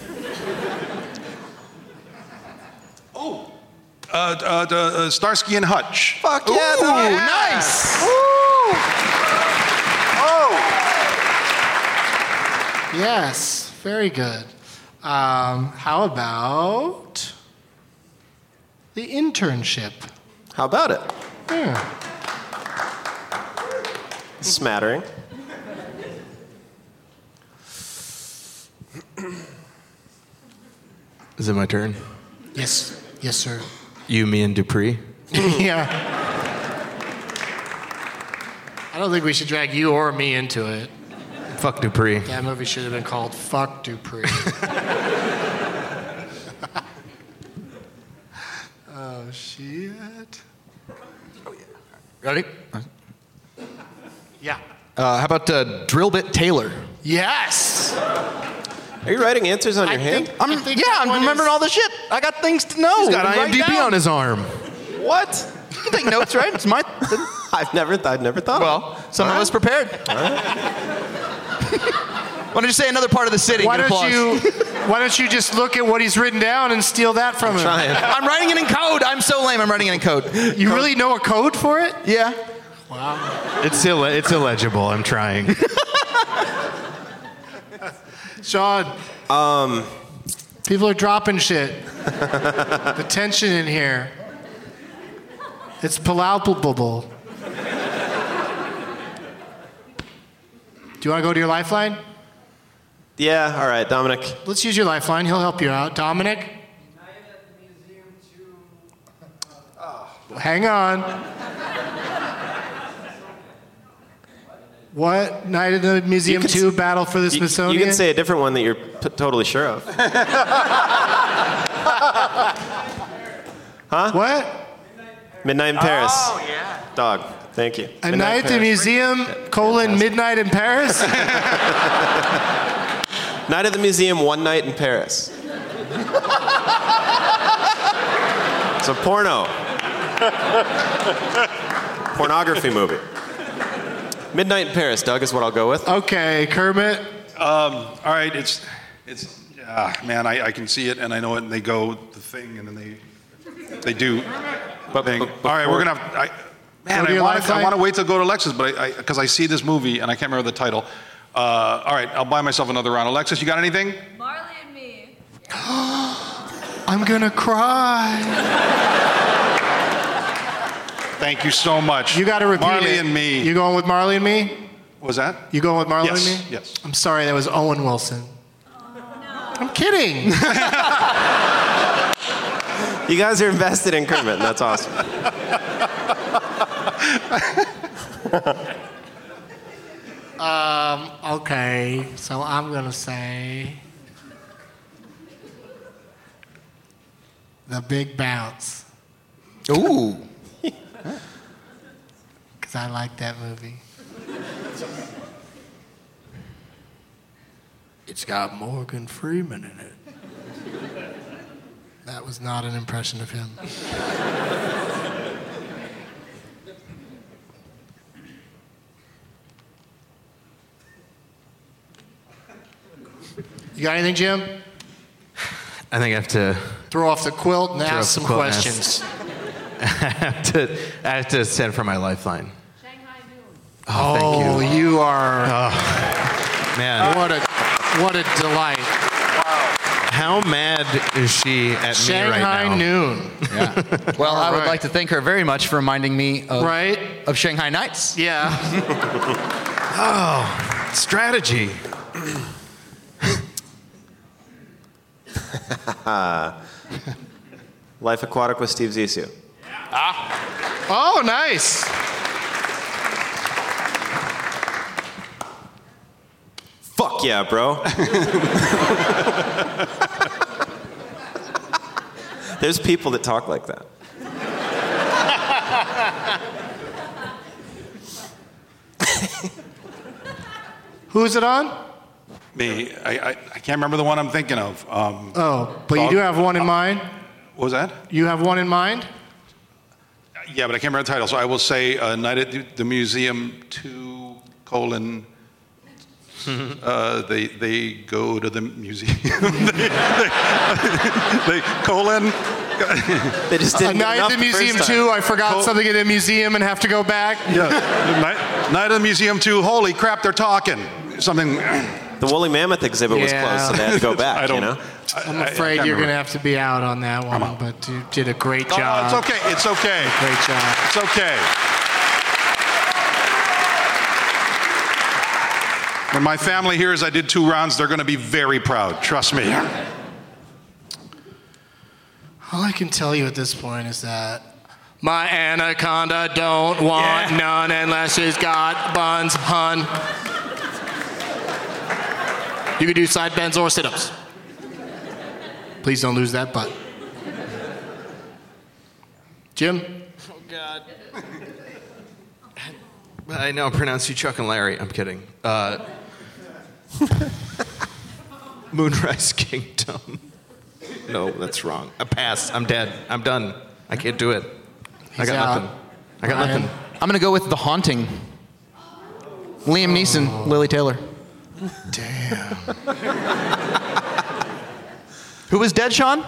Starsky and Hutch. Fuck yeah, Ooh, nice. Yes, very good. How about the internship? How about it? Yeah. Smattering. Is it my turn? Yes. Yes, sir. You, me, and Dupree? Yeah. I don't think we should drag you or me into it. Fuck Dupree. That movie should have been called Fuck Dupree. Oh, shit. Ready? Yeah. How about Drillbit Taylor? Yes! Are you writing answers on your hand? I'm remembering all the shit. I got things to know. He's got Write IMDb down. on his arm. What? You can take notes, right? It's my. I've never thought. Well, some of us prepared. Why don't you say another part of the city? Why don't you just look at what he's written down and steal that from him? I'm writing it in code. I'm so lame. I'm writing it in code. You really know a code for it? Yeah. Wow. It's illegible. I'm trying. Sean. People are dropping shit. The tension in here. It's palpable. Do you want to go to your lifeline? Yeah, all right, Dominic. Let's use your lifeline. He'll help you out. Dominic? Hang on. What? Night at the Museum 2, Battle for the Smithsonian? You can say a different one that you're totally sure of. Huh? What? Midnight in Paris. Oh, yeah. Dog, thank you. A night at the museum, midnight in Paris? Night at the museum, one night in Paris. It's a porno. Pornography movie. Midnight in Paris, Doug, is what I'll go with. Okay, Kermit. All right, it's man, I can see it and I know it, and they go the thing, and then they do. All right, we're gonna have. I want to wait till go to Alexis, but because I see this movie and I can't remember the title. All right, I'll buy myself another round. Alexis, you got anything? Marley and Me. I'm gonna cry. Thank you so much. You got to repeat Marley it. and Me. You going with Marley and Me? Was that? You going with Marley and Me? Yes. I'm sorry, that was Owen Wilson. I'm kidding. You guys are invested in Kermit, and that's awesome. Okay, so I'm gonna say The Big Bounce. Ooh. Because I like that movie. It's got Morgan Freeman in it. That was not an impression of him. You got anything, Jim? I think I have to throw off the quilt and ask some questions. I have to send for my lifeline. Oh, thank you. You are. Man. What a delight. How mad is she at Shanghai me right now? Noon. Yeah. Well, I would like to thank her very much for reminding me of Shanghai Nights. Yeah. Oh, strategy. Life Aquatic with Steve Zissou. Oh, nice. Fuck yeah, bro. There's people that talk like that. Who's it on? Me. I can't remember the one I'm thinking of. But you do have one in mind? What was that? You have one in mind? Yeah, but I can't remember the title. So I will say Night at the Museum 2, they go to the museum. They just didn't. A Night at the Museum 2, I forgot something in the museum and have to go back. Yeah. Night at the Museum 2, holy crap, they're talking. Something. The woolly mammoth exhibit was closed, so they had to go back, you know? I'm afraid you're going to have to be out on that one, but you did a great job. No, it's okay. It's okay. Great job. It's okay. When my family hears I did 2 rounds, they're going to be very proud. Trust me. All I can tell you at this point is that my anaconda don't want none unless she's got buns, hun. You can do side bends or sit-ups. Please don't lose that butt. Jim? Oh, God. I know, pronounce you Chuck and Larry. I'm kidding. Moonrise Kingdom. No, that's wrong. I passed. I'm dead. I'm done. I can't do it. I got nothing. I got nothing. I'm gonna go with The Haunting. Liam Neeson, Lily Taylor. Damn. Who was dead, Sean?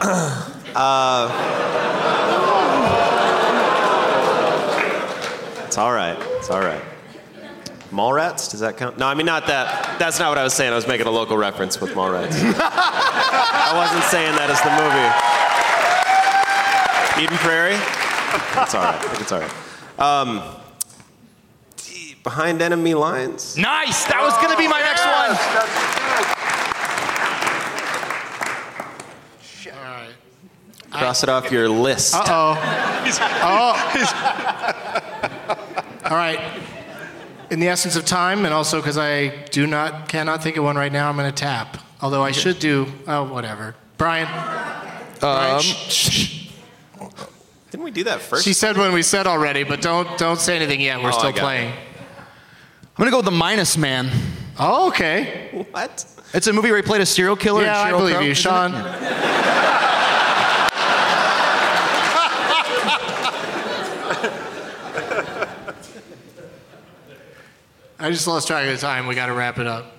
It's all right. It's all right. Mallrats? Does that count? No, I mean, not that. That's not what I was saying. I was making a local reference with Mallrats. I wasn't saying that as the movie. Eden Prairie? It's all right. I think it's all right. Behind Enemy Lines? Nice! That was going to be my next one. All right. Cross it off your list. All right. In the essence of time, and also because I cannot think of one right now, I'm going to tap. Although I should do, whatever. Brian. Didn't we do that first? She said when we said already, but don't say anything yet. We're still playing. I'm going to go with The Minus Man. Oh, okay. What? It's a movie where he played a serial killer. Yeah, I believe you, Sean. I just lost track of the time. We got to wrap it up.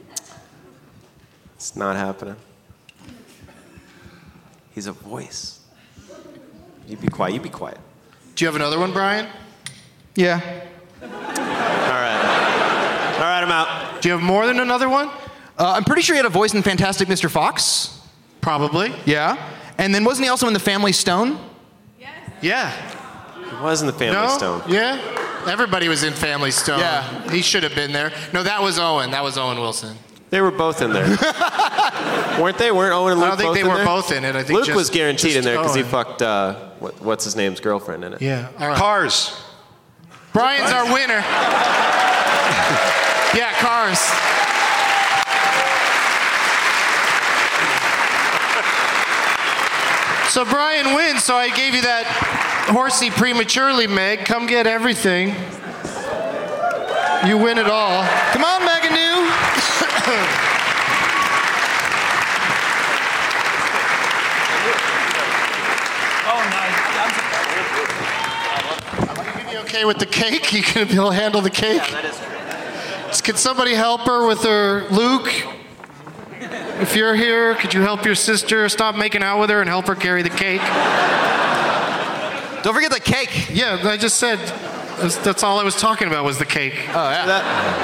It's not happening. He's a voice. You be quiet. You be quiet. Do you have another one, Brian? Yeah. All right, I'm out. Do you have more than another one? I'm pretty sure he had a voice in Fantastic Mr. Fox. Probably. Yeah. And then wasn't he also in The Family Stone? Yes. Yeah. He was in The Family Stone. Yeah. Everybody was in Family Stone. Yeah. He should have been there. No, that was Owen. That was Owen Wilson. They were both in there. Weren't they? Weren't Owen and Luke I don't think both they in were there? both in it. I think Luke was guaranteed in there because he Owen. fucked, what's his name's girlfriend in it. Yeah. All right. Cars. Brian's our winner. Yeah, Cars. So Brian wins, so I gave you that horsey prematurely, Meg. Come get everything. You win it all. Come on, Meganu. You okay with the cake? You gonna be able to handle the cake? Yeah, that is true. Can somebody help her with her Luke? If you're here, could you help your sister stop making out with her and help her carry the cake? Don't forget the cake. Yeah, I just said that's all I was talking about was the cake. Oh, yeah.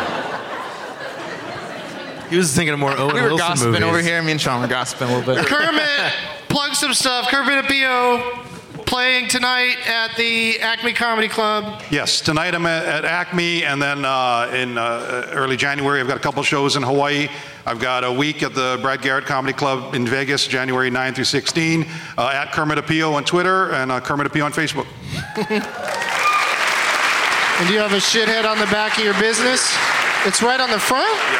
He was thinking of more Owen We were Wilson gossiping movies. over here. Me and Sean were gossiping a little bit. Kermit, plug some stuff. Kermit Apio playing tonight at the Acme Comedy Club. Yes, tonight I'm at Acme, and then in early January I've got a couple shows in Hawaii. I've got a week at the Brad Garrett Comedy Club in Vegas, January 9 through 16, at Kermit Apio on Twitter and Kermit Apio on Facebook. And do you have a shithead on the back of your business? It's right on the front? Yeah.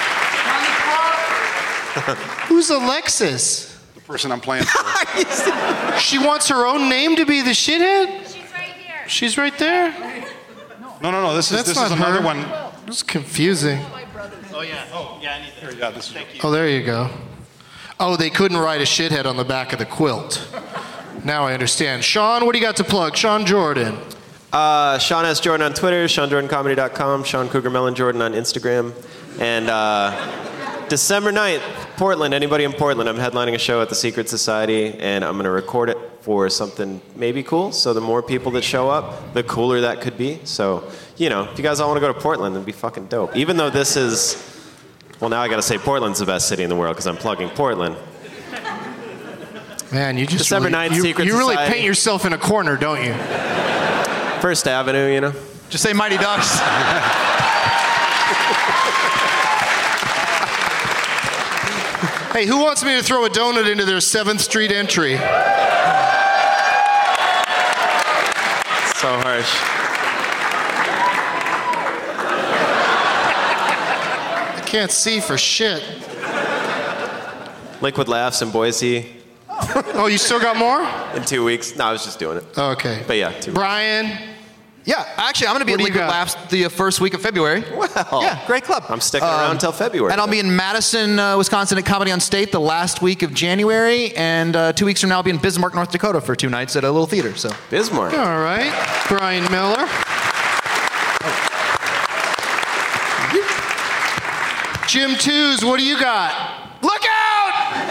Who's Alexis? The person I'm playing for. She wants her own name to be the shithead? She's right here. She's right there? No. This is not another her. one. It's confusing. Oh, yeah. Oh, yeah, I need that. Yeah, this is. Oh, there you go. Oh, they couldn't write a shithead on the back of the quilt. Now I understand. Sean, what do you got to plug? Sean Jordan. Sean S. Jordan on Twitter, SeanJordanComedy.com, Sean Cougar Mellon Jordan on Instagram. And December 9th, Portland. Anybody in Portland? I'm headlining a show at the Secret Society, and I'm going to record it for something maybe cool. So the more people that show up, the cooler that could be. So, if you guys all want to go to Portland, it'd be fucking dope. Even though this is, well, now I got to say Portland's the best city in the world because I'm plugging Portland. Man, you just December 9th, Secret you really Society. paint yourself in a corner, don't you? First Avenue, Just say Mighty Ducks. Hey, who wants me to throw a donut into their 7th Street entry? So harsh. I can't see for shit. Liquid Laughs in Boise Oh, you still got more? in 2 weeks. No, I was just doing it. Okay. But yeah, 2 weeks. Brian, Yeah, actually, I'm going to be What at do you Liquid got? Laughs the first week of February. Well, Yeah, great club. I'm sticking around until February. And I'll be in Madison, Wisconsin at Comedy on State the last week of January. And 2 weeks from now, I'll be in Bismarck, North Dakota for 2 nights at a little theater. So Bismarck. All right. Brian Miller. Jim Twos, what do you got? Look out!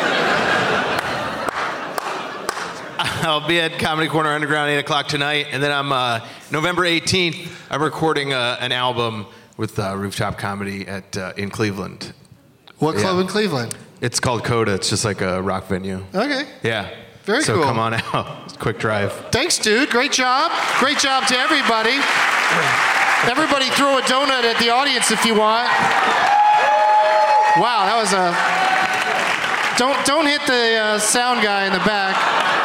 I'll be at Comedy Corner Underground 8 o'clock tonight, and then I'm November 18th. I'm recording an album with Rooftop Comedy in Cleveland. What club in Cleveland? It's called Coda. It's just like a rock venue. Okay. Yeah. Very so cool. come on out. It's a quick drive. Thanks, dude. Great job. Great job to everybody. Everybody throw a donut at the audience if you want. Wow, that was a... Don't hit the sound guy in the back.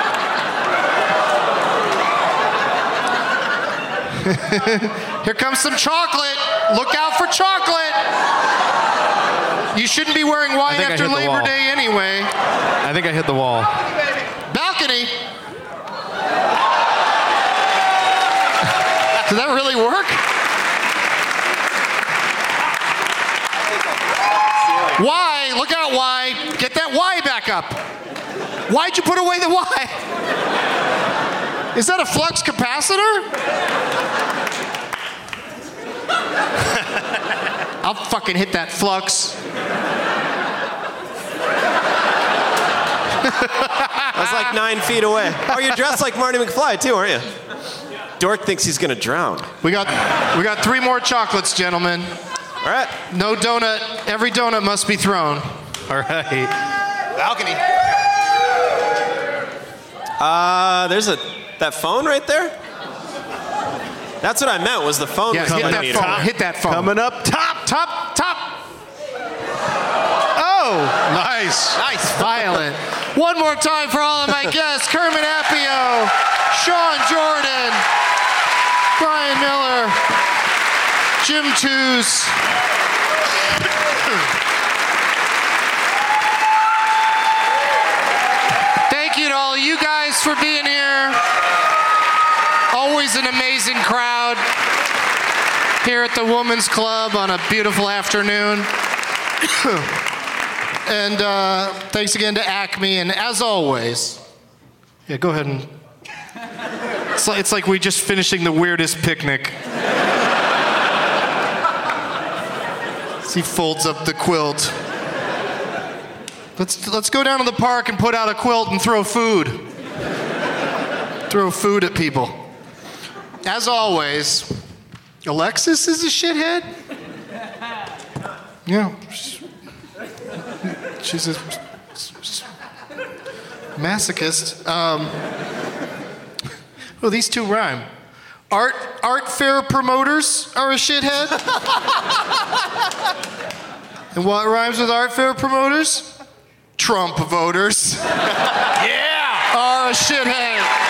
Here comes some chocolate. Look out for chocolate. You shouldn't be wearing white after Labor Day anyway. I think I hit the wall. Balcony. Does that really work? Y, look out, Y. Get that Y back up. Why'd you put away the Y? Is that a flux capacitor? I'll fucking hit that flux. I was like 9 feet away. Oh, you're dressed like Marty McFly too, aren't you? Dork thinks he's gonna drown. We got 3 more chocolates, gentlemen. All right. No donut. Every donut must be thrown. All right. balcony. There's that phone right there. That's what I meant. Was the phone? Yeah, hit that phone. Hit that phone. Coming up top. Oh, Nice. nice, violent. One more time for all of my guests: Kermit Appio, Sean Jordan, Brian Miller, Jim Twos. Thank you to all of you guys for being here. Always an amazing crowd here at the Women's Club on a beautiful afternoon. And thanks again to Acme. And as always, yeah, go ahead and. It's like we just finishing the weirdest picnic. As he folds up the quilt. Let's go down to the park and put out a quilt and throw food. Throw food at people. As always, Alexis is a shithead? Yeah. She's a masochist. Well, these two rhyme. Art fair promoters are a shithead. And what rhymes with art fair promoters? Trump voters. Yeah! Are a shithead.